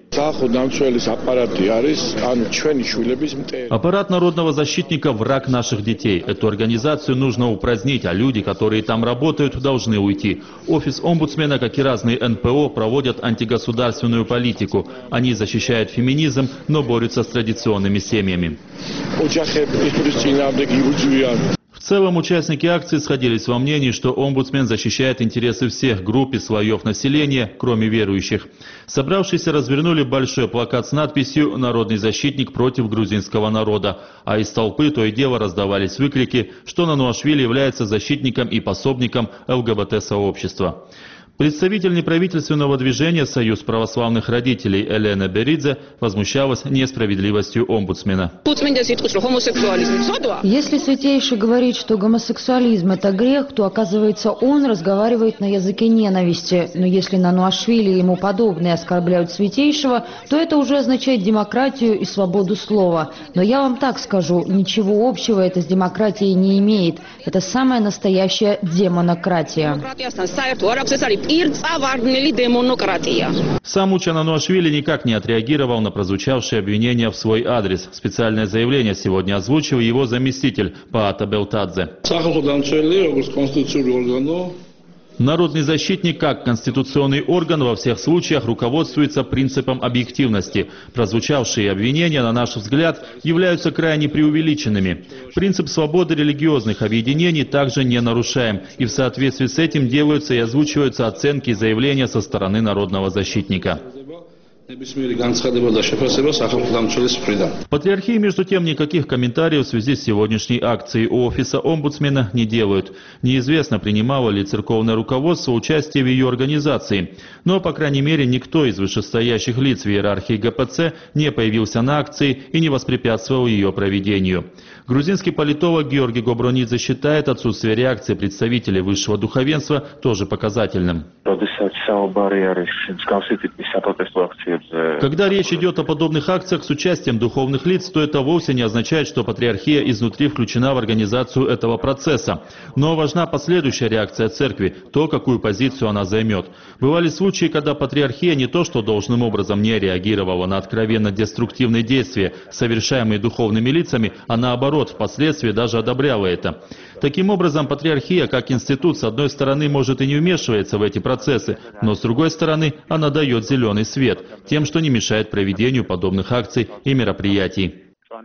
Аппарат народного защитника – враг наших детей. Эту организацию нужно упразднить, а люди, которые там работают, должны уйти. Офис омбудсмена, как и разные эн пэ о, проводят антигосударственную политику. Они защищают феминизм, но борются с традиционными семьями. В целом, участники акции сходились во мнении, что омбудсмен защищает интересы всех групп и слоев населения, кроме верующих. Собравшиеся развернули большой плакат с надписью «Народный защитник против грузинского народа», а из толпы то и дело раздавались выкрики, что Нануашвили является защитником и пособником эл гэ бэ тэ-сообщества. Представитель неправительственного движения «Союз православных родителей» Елена Беридзе возмущалась несправедливостью омбудсмена.
Если Святейший говорит, что гомосексуализм – это грех, то, оказывается, он разговаривает на языке ненависти. Но если Нануашвили и ему подобные оскорбляют Святейшего, то это уже означает демократию и свободу слова. Но я вам так скажу, ничего общего это с демократией не имеет. Это самая настоящая демонократия.
Сам Уча Нануашвили никак не отреагировал на прозвучавшие обвинения в свой адрес. Специальное заявление сегодня озвучил его заместитель Паата Белтадзе. Народный защитник, как конституционный орган, во всех случаях руководствуется принципом объективности. Прозвучавшие обвинения, на наш взгляд, являются крайне преувеличенными. Принцип свободы религиозных объединений также не нарушаем, и в соответствии с этим делаются и озвучиваются оценки и заявления со стороны народного защитника. В Патриархии, между тем, никаких комментариев в связи с сегодняшней акцией у офиса омбудсмена не делают. Неизвестно, принимало ли церковное руководство участие в ее организации. Но, по крайней мере, никто из вышестоящих лиц в иерархии гэ пэ цэ не появился на акции и не воспрепятствовал ее проведению. Грузинский политолог Георгий Гобронидзе считает отсутствие реакции представителей высшего духовенства тоже показательным. Когда речь идет о подобных акциях с участием духовных лиц, то это вовсе не означает, что патриархия изнутри включена в организацию этого процесса. Но важна последующая реакция церкви, то, какую позицию она займет. Бывали случаи, когда патриархия не то что должным образом не реагировала на откровенно деструктивные действия, совершаемые духовными лицами, а наоборот, впоследствии даже одобряла это. Таким образом, патриархия как институт, с одной стороны, может и не вмешивается в эти процессы, но с другой стороны, она дает зеленый свет тем, что не мешает проведению подобных акций и мероприятий.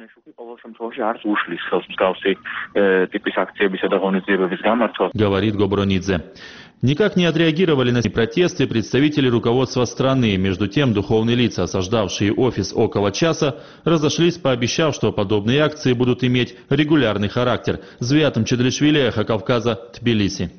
Говорит Гобронидзе. Никак не отреагировали на протесты представители руководства страны. Между тем, духовные лица, осаждавшие офис около часа, разошлись, пообещав, что подобные акции будут иметь регулярный характер. Звиатом Чедришвили, Эхо Кавказа, Тбилиси.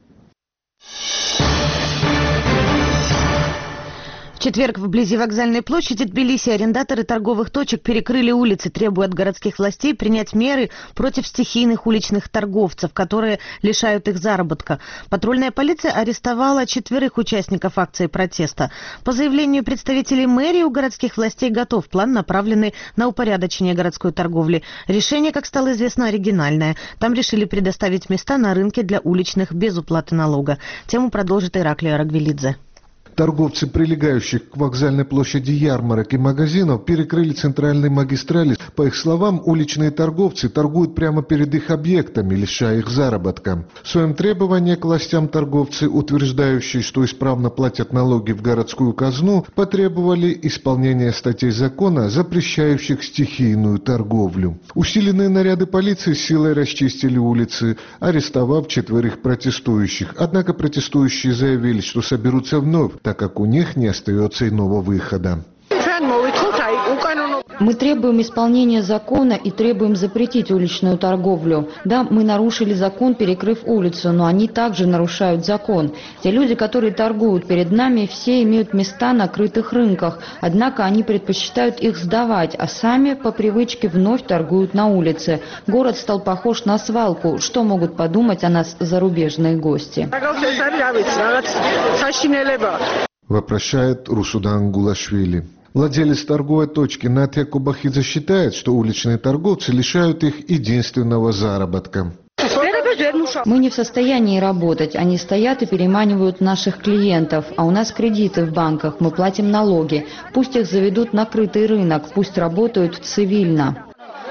В четверг вблизи вокзальной площади Тбилиси арендаторы торговых точек перекрыли улицы, требуя от городских властей принять меры против стихийных уличных торговцев, которые лишают их заработка. Патрульная полиция арестовала четверых участников акции протеста. По заявлению представителей мэрии, у городских властей готов план, направленный на упорядочение городской торговли. Решение, как стало известно, оригинальное. Там решили предоставить места на рынке для уличных без уплаты налога. Тему продолжит Ираклий Арагвелидзе.
Торговцы, прилегающих к вокзальной площади ярмарок и магазинов, перекрыли центральные магистрали. По их словам, уличные торговцы торгуют прямо перед их объектами, лишая их заработка. В своем требовании к властям торговцы, утверждающие, что исправно платят налоги в городскую казну, потребовали исполнения статей закона, запрещающих стихийную торговлю. Усиленные наряды полиции силой расчистили улицы, арестовав четверых протестующих. Однако протестующие заявили, что соберутся вновь, так как у них не остается иного выхода.
Мы требуем исполнения закона и требуем запретить уличную торговлю. Да, мы нарушили закон, перекрыв улицу, но они также нарушают закон. Те люди, которые торгуют перед нами, все имеют места на крытых рынках, однако они предпочитают их сдавать, а сами по привычке вновь торгуют на улице. Город стал похож на свалку. Что могут подумать о нас зарубежные гости?
Вопрошает Русудан Гулашвили. Владелец торговой точки Натья Кубахидзе считает, что уличные торговцы лишают их единственного заработка.
Мы не в состоянии работать, они стоят и переманивают наших клиентов, а у нас кредиты в банках, мы платим налоги. Пусть их заведут на крытый рынок, пусть работают цивильно.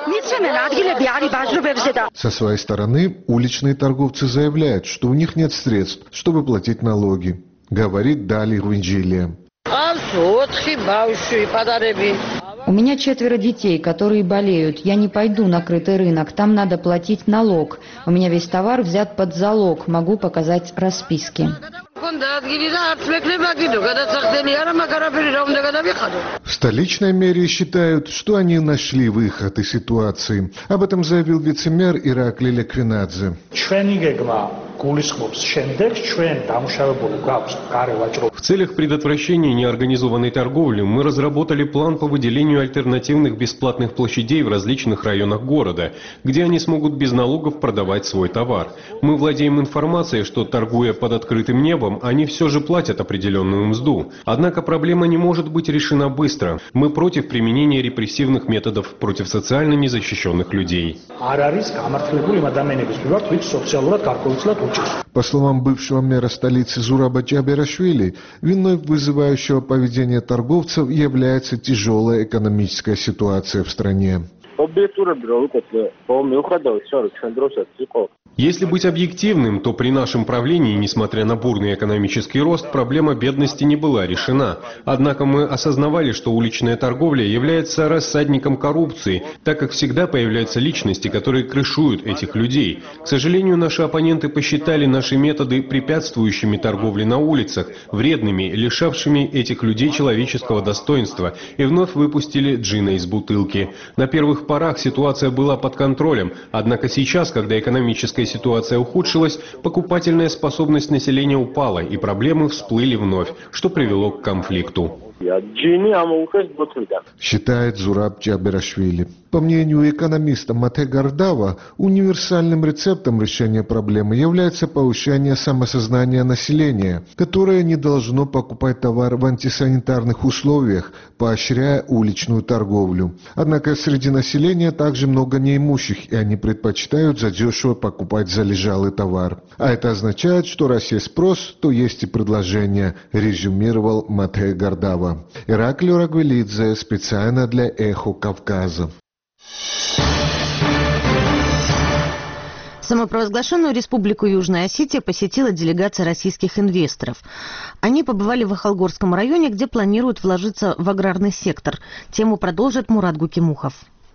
Со своей стороны, уличные торговцы заявляют, что у них нет средств, чтобы платить налоги, говорит Дали Руинжилия.
У меня четверо детей, которые болеют. Я не пойду на крытый рынок, там надо платить налог. У меня весь товар взят под залог, могу показать расписки.
В столичной мэрии считают, что они нашли выход из ситуации. Об этом заявил вице-мэр Иракли Леквинадзе.
В целях предотвращения неорганизованной торговли мы разработали план по выделению альтернативных бесплатных площадей в различных районах города, где они смогут без налогов продавать свой товар. Мы владеем информацией, что, торгуя под открытым небом, они все же платят определенную мзду. Однако проблема не может быть решена быстро. Мы против применения репрессивных методов против социально незащищенных людей.
По словам бывшего мэра столицы Зураба Джаберашвили, виной вызывающего поведения торговцев является тяжелая экономическая ситуация в стране.
Если быть объективным, то при нашем правлении, несмотря на бурный экономический рост, проблема бедности не была решена. Однако мы осознавали, что уличная торговля является рассадником коррупции, так как всегда появляются личности, которые крышуют этих людей. К сожалению, наши оппоненты посчитали наши методы препятствующими торговле на улицах, вредными, лишавшими этих людей человеческого достоинства, и вновь выпустили джина из бутылки. На первых порах ситуация была под контролем, однако сейчас, когда экономическая ситуация ухудшилась, покупательная способность населения упала, и проблемы всплыли вновь, что привело к конфликту.
Считает Зураб Джаберашвили. По мнению экономиста Мате Гардава, универсальным рецептом решения проблемы является повышение самосознания населения, которое не должно покупать товар в антисанитарных условиях, поощряя уличную торговлю. Однако среди населения также много неимущих, и они предпочитают задешево покупать залежалый товар. А это означает, что раз есть спрос, то есть и предложение, резюмировал Мате Гардава. Ираклио Рагвелидзе специально для «Эхо Кавказа».
Самопровозглашенную республику Южная Осетия посетила делегация российских инвесторов. Они побывали в Ахалгорском районе, где планируют вложиться в аграрный сектор. Тему продолжит Мурат Гукимухов.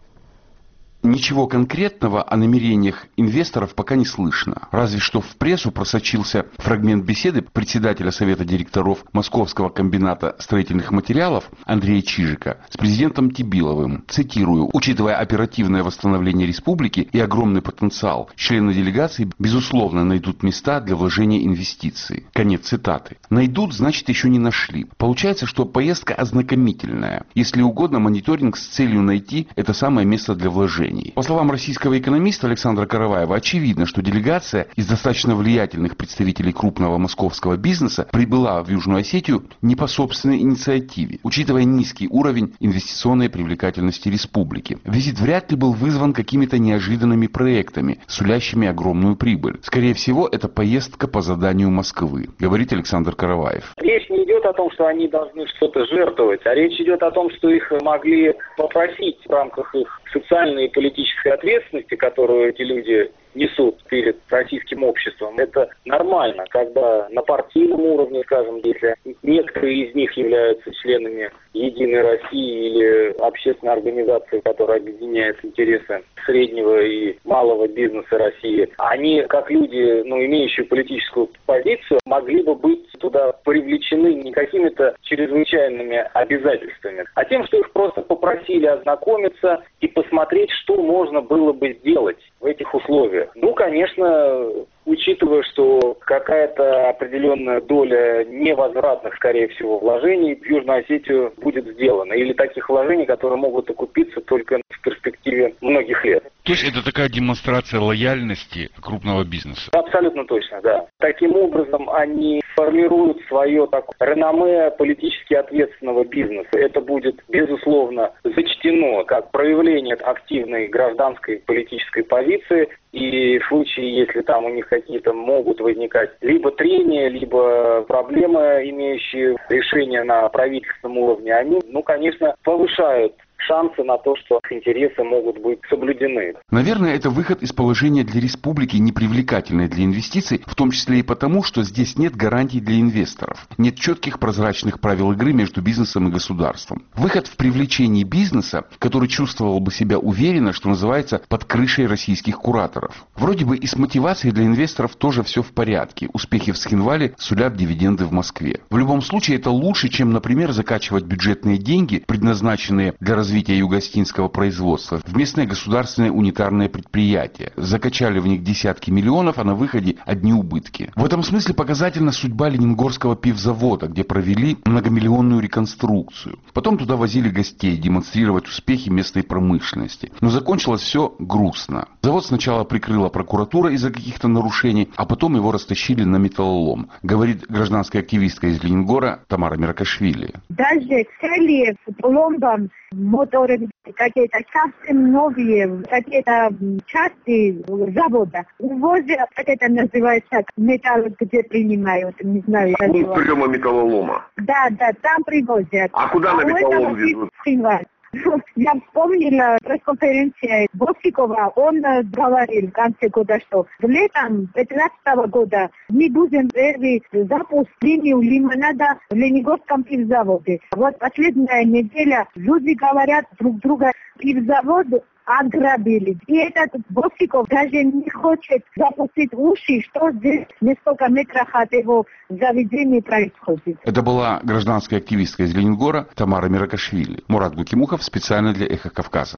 Ничего конкретного о намерениях инвесторов пока не слышно. Разве что в прессу просочился фрагмент беседы председателя Совета директоров Московского комбината строительных материалов Андрея Чижика с президентом Тибиловым. Цитирую: «Учитывая оперативное восстановление республики и огромный потенциал, члены делегации, безусловно, найдут места для вложения инвестиций». Конец цитаты. Найдут, значит, еще не нашли. Получается, что поездка ознакомительная. Если угодно, мониторинг с целью найти это самое место для вложений. По словам российского экономиста Александра Караваева, очевидно, что делегация из достаточно влиятельных представителей крупного московского бизнеса прибыла в Южную Осетию не по собственной инициативе, учитывая низкий уровень инвестиционной привлекательности республики. Визит вряд ли был вызван какими-то неожиданными проектами, сулящими огромную прибыль. Скорее всего, это поездка по заданию Москвы, говорит Александр Караваев.
Речь не идет о том, что они должны что-то жертвовать, а речь идет о том, что их могли попросить в рамках их социальной и политической ответственности, которую эти люди несут перед российским обществом. Это нормально, когда на партийном уровне, скажем, если некоторые из них являются членами «Единой России» или общественной организации, которая объединяет интересы среднего и малого бизнеса России, они, как люди, ну, имеющие политическую позицию, могли бы быть туда привлечены не какими-то чрезвычайными обязательствами, а тем, что их просто попросили ознакомиться и посмотреть, что можно было бы сделать в этих условиях. Ну, конечно, учитывая, что какая-то определенная доля невозвратных, скорее всего, вложений в Южную Осетию будет сделана. Или таких вложений, которые могут окупиться только в перспективе многих лет.
То есть это такая демонстрация лояльности крупного бизнеса?
Абсолютно точно, да. Таким образом, они формируют свое такое реноме политически ответственного бизнеса. Это будет, безусловно, зачтено как проявление активной гражданской политической позиции. И в случае, если там у них какие-то могут возникать либо трения, либо проблемы, имеющие решение на правительственном уровне, они, ну, конечно, повышают шансы на то, что интересы могут быть соблюдены.
Наверное, это выход из положения для республики непривлекательной для инвестиций, в том числе и потому, что здесь нет гарантий для инвесторов. Нет четких прозрачных правил игры между бизнесом и государством. Выход в привлечении бизнеса, который чувствовал бы себя уверенно, что называется, под крышей российских кураторов. Вроде бы и с мотивацией для инвесторов тоже все в порядке. Успехи в Схинвале сулят дивиденды в Москве. В любом случае это лучше, чем, например, закачивать бюджетные деньги, предназначенные для развития юго-остинского производства, в местное государственное унитарное предприятие. Закачали в них десятки миллионов, а на выходе одни убытки. В этом смысле показательна судьба Ленингорского пивзавода, где провели многомиллионную реконструкцию. Потом туда возили гостей демонстрировать успехи местной промышленности. Но закончилось все грустно. Завод сначала прикрыла прокуратура из-за каких-то нарушений, а потом его растащили на металлолом, говорит гражданская активистка из Ленингора Тамара Миракашвили.
Даже цели пломбам моторы, какие-то совсем новые, какие-то части завода. Увозят, как это называется, металл, где принимают, не знаю.
Пункт приема металлолома.
Да, да, там привозят.
А куда а на металлолом везут?
Я вспомнила пресс-конференцию Босикова, он говорил в конце года, что летом две тысячи пятнадцатого года мы будем первый запуск линию лимонада в Ленинском пивзаводе. Вот последняя неделя люди говорят друг друга, пивзавод ограбили. И этот Босиков даже не хочет запустить уши, что здесь несколько метров от его заведения происходит.
Это была гражданская активистка из Ленингора Тамара Миракашвили. Мурат Гукимухов специально для «Эхо Кавказа».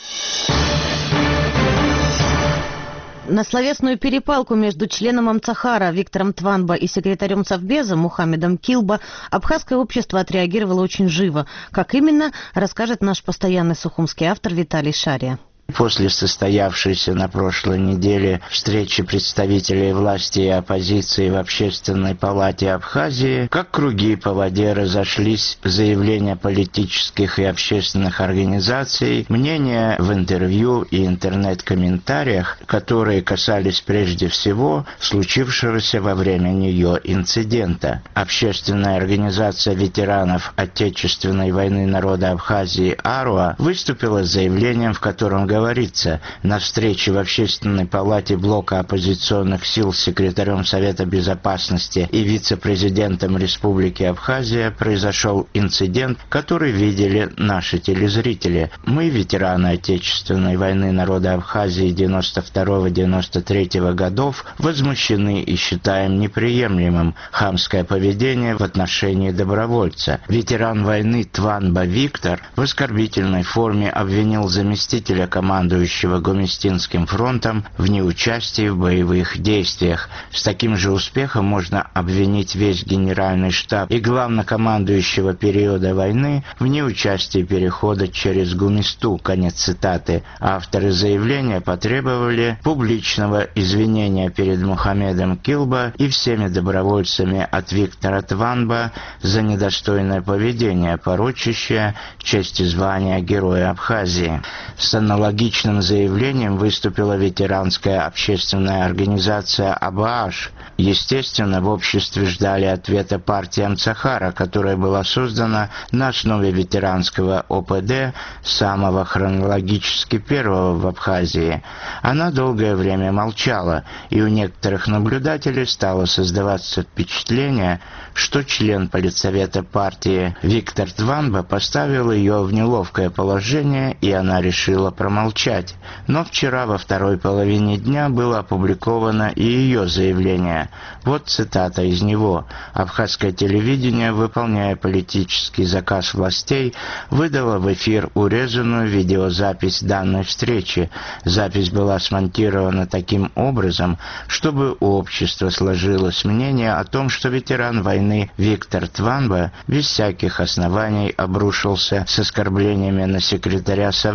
На словесную перепалку между членом Амцахара Виктором Тванба и секретарем Совбеза Мухаммедом Килба абхазское общество отреагировало очень живо. Как именно, расскажет наш постоянный сухумский автор Виталий Шария.
После состоявшейся на прошлой неделе встречи представителей власти и оппозиции в Общественной палате Абхазии, как круги по воде разошлись заявления политических и общественных организаций, мнения в интервью и интернет-комментариях, которые касались прежде всего случившегося во время нее инцидента. Общественная организация ветеранов Отечественной войны народа Абхазии «Аруа» выступила с заявлением, в котором говорится: Говорится, на встрече в Общественной палате блока оппозиционных сил с секретарем Совета Безопасности и вице-президентом Республики Абхазия произошел инцидент, который видели наши телезрители. Мы, ветераны Отечественной войны народа Абхазии девяносто второго — девяносто третьего годов, возмущены и считаем неприемлемым хамское поведение в отношении добровольца. Ветеран войны Тванба Виктор в оскорбительной форме обвинил заместителя командира командующего Гоместинским фронтом в неучастии в боевых действиях. С таким же успехом можно обвинить весь генеральный штаб и главнокомандующего периода войны в неучастии перехода через Гумисту. Конец цитаты. Авторы заявления потребовали публичного извинения перед Мухаммедом Килба и всеми добровольцами от Виктора Тванба за недостойное поведение, порочащее честь и звание Героя Абхазии. С аналогичным Логичным заявлением выступила ветеранская общественная организация «Абааш». Естественно, в обществе ждали ответа партии Амцахара, которая была создана на основе ветеранского О П Д, самого хронологически первого в Абхазии. Она долгое время молчала, и у некоторых наблюдателей стало создаваться впечатление, что член политсовета партии Виктор Тванба поставил ее в неловкое положение, и она решила промолчать. Но вчера во второй половине дня было опубликовано и ее заявление. Вот цитата из него. Абхазское телевидение, выполняя политический заказ властей, выдало в эфир урезанную видеозапись данной встречи. Запись была смонтирована таким образом, чтобы у общества сложилось мнение о том, что ветеран войны Виктор Тванба без всяких оснований обрушился с оскорблениями на секретаря Совбеза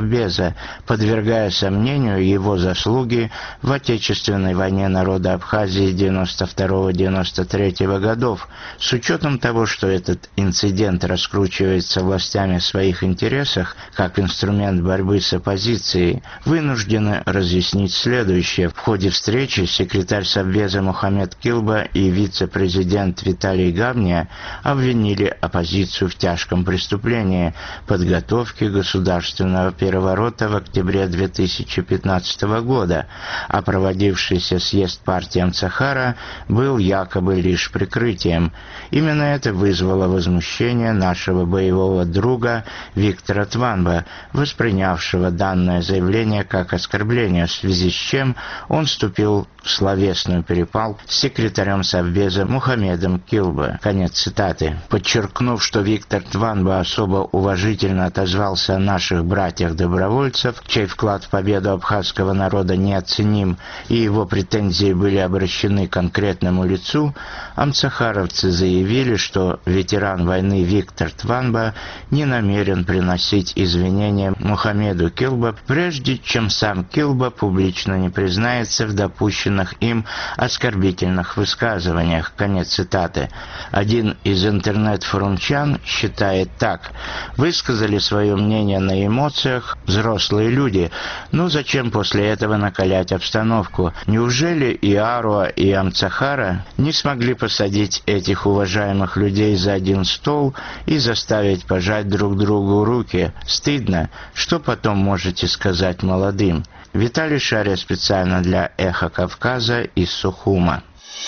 процесса, подвергая сомнению его заслуги в Отечественной войне народа Абхазии девяносто второго — девяносто третьего годов. С учетом того, что этот инцидент раскручивается властями в своих интересах, как инструмент борьбы с оппозицией, вынуждены разъяснить следующее. В ходе встречи секретарь Совбеза Мухаммед Килба и вице-президент Виталий Гавния обвинили оппозицию в тяжком преступлении – подготовке государственного переворота в октябре две тысячи пятнадцатого года, а проводившийся съезд партии Амцахара был якобы лишь прикрытием. Именно это вызвало возмущение нашего боевого друга Виктора Тванба, воспринявшего данное заявление как оскорбление, в связи с чем он вступил в словесную перепалку с секретарем Совбеза Мухаммедом Килба. Конец цитаты. Подчеркнув, что Виктор Тванба особо уважительно отозвался о наших братьях-добровольцев, чей вклад в победу абхазского народа неоценим, и его претензии были обращены к конкретному лицу, амцахаровцы заявили, что ветеран войны Виктор Тванба не намерен приносить извинения Мухаммеду Килба, прежде чем сам Килба публично не признается в допущенных им оскорбительных высказываниях. Конец цитаты. Один из интернет-форумчан считает так. Высказали свое мнение на эмоциях взрослые люди. Ну зачем после этого накалять обстановку? Неужели и Аруа, и Амцахара не смогли посадить этих уважаемых людей за один стол и заставить пожать друг другу руки? Стыдно. Что потом можете сказать молодым? Виталий Шария специально для «Эхо Кавказа» из Сухума.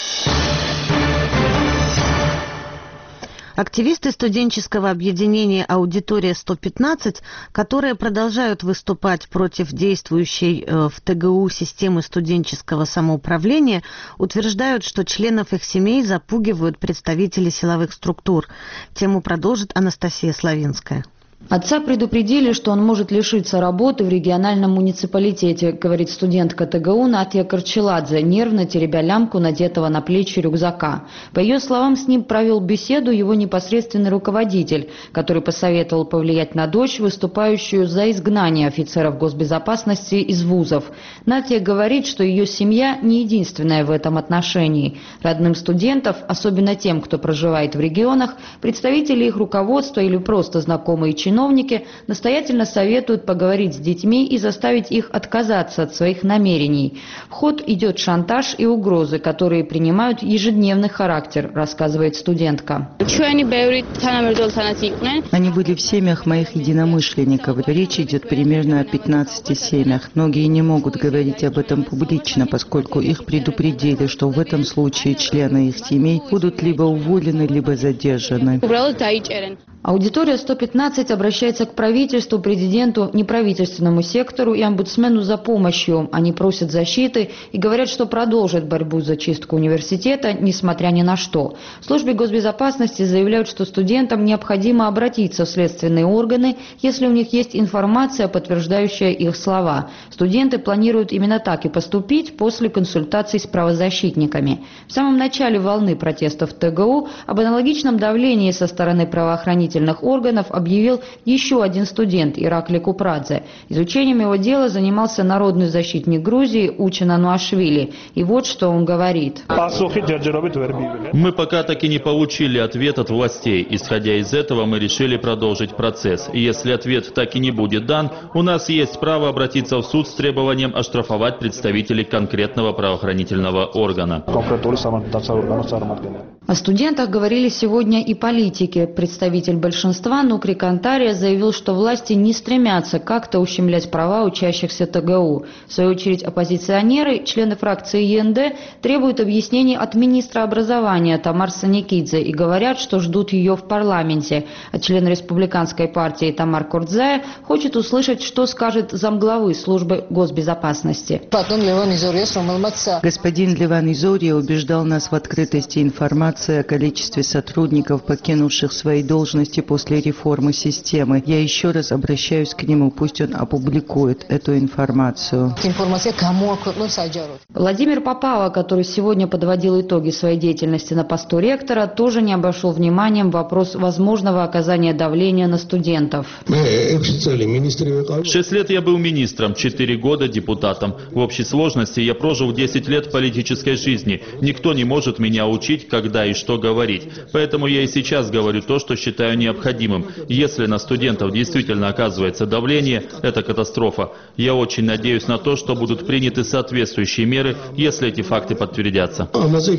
Активисты студенческого объединения «Аудитория сто пятнадцать», которые продолжают выступать против действующей в ТГУ системы студенческого самоуправления, утверждают, что членов их семей запугивают представители силовых структур. Тему продолжит Анастасия Славинская.
Отца предупредили, что он может лишиться работы в региональном муниципалитете, говорит студентка ТГУ Натья Корчеладзе, нервно теребя лямку надетого на плечи рюкзака. По ее словам, с ним провел беседу его непосредственный руководитель, который посоветовал повлиять на дочь, выступающую за изгнание офицеров госбезопасности из вузов. Натья говорит, что ее семья не единственная в этом отношении. Родным студентов, особенно тем, кто проживает в регионах, представители их руководства или просто знакомые чиновники, Чиновники настоятельно советуют поговорить с детьми и заставить их отказаться от своих намерений. В ход идет шантаж и угрозы, которые принимают ежедневный характер, рассказывает студентка.
Они были в семьях моих единомышленников. Речь идет примерно о пятнадцати семьях. Многие не могут говорить об этом публично, поскольку их предупредили, что в этом случае члены их семей будут либо уволены, либо задержаны.
Аудитория сто пятнадцать обращается к правительству, президенту, неправительственному сектору и омбудсмену за помощью. Они просят защиты и говорят, что продолжат борьбу за чистку университета, несмотря ни на что. В службе госбезопасности заявляют, что студентам необходимо обратиться в следственные органы, если у них есть информация, подтверждающая их слова. Студенты планируют именно так и поступить после консультаций с правозащитниками. В самом начале волны протестов в ТГУ об аналогичном давлении со стороны правоохранительных органов объявил еще один студент Иракли Купрадзе. Изучением его дела занимался народный защитник Грузии Учен Ануашвили. И вот что он говорит.
Мы пока так и не получили ответ от властей. Исходя из этого, мы решили продолжить процесс. И если ответ так и не будет дан, у нас есть право обратиться в суд с требованием оштрафовать представителей конкретного правоохранительного органа.
О студентах говорили сегодня и политики. Представитель большинства Нукри Кантария заявил, что власти не стремятся как-то ущемлять права учащихся ТГУ. В свою очередь оппозиционеры, члены фракции ЕНД, требуют объяснений от министра образования Тамар Саникидзе и говорят, что ждут ее в парламенте. А член республиканской партии Тамар Курдзая хочет услышать, что скажет замглавы службы госбезопасности.
Господин Леван Изория убеждал нас в открытости информации информации о количестве сотрудников, покинувших свои должности после реформы системы. Я еще раз обращаюсь к нему, пусть он опубликует эту информацию.
Владимир Попава, который сегодня подводил итоги своей деятельности на посту ректора, тоже не обошел вниманием вопрос возможного оказания давления на студентов.
Шесть лет я был министром, четыре года депутатом. В общей сложности я прожил десять лет политической жизни. Никто не может меня учить, когда и что говорить. Поэтому я и сейчас говорю то, что считаю необходимым. Если на студентов действительно оказывается давление, это катастрофа. Я очень надеюсь на то, что будут приняты соответствующие меры, если эти факты подтвердятся.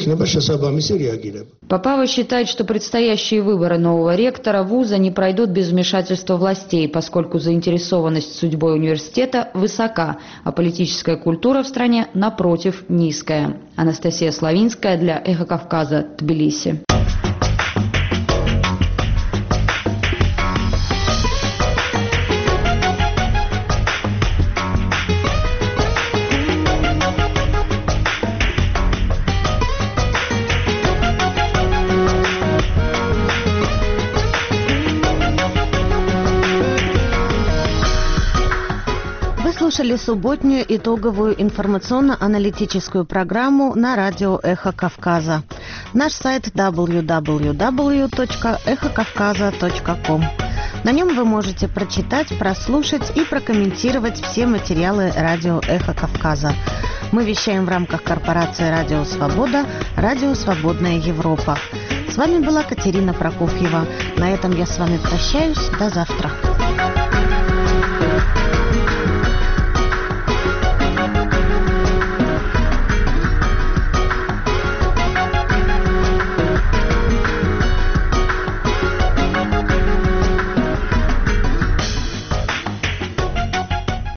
Попава считает, что предстоящие выборы нового ректора вуза не пройдут без вмешательства властей, поскольку заинтересованность судьбой университета высока, а политическая культура в стране, напротив, низкая. Анастасия Славинская для «Эхо Кавказа», Тбилиси.
Слушали субботнюю итоговую информационно-аналитическую программу на радио «Эхо Кавказа». Наш сайт дабл ю дабл ю дабл ю точка эхо кавказа точка ком. На нем вы можете прочитать, прослушать и прокомментировать все материалы радио «Эхо Кавказа». Мы вещаем в рамках корпорации «Радио Свобода», «Радио Свободная Европа». С вами была Катерина Прокофьева. На этом я с вами прощаюсь. До завтра.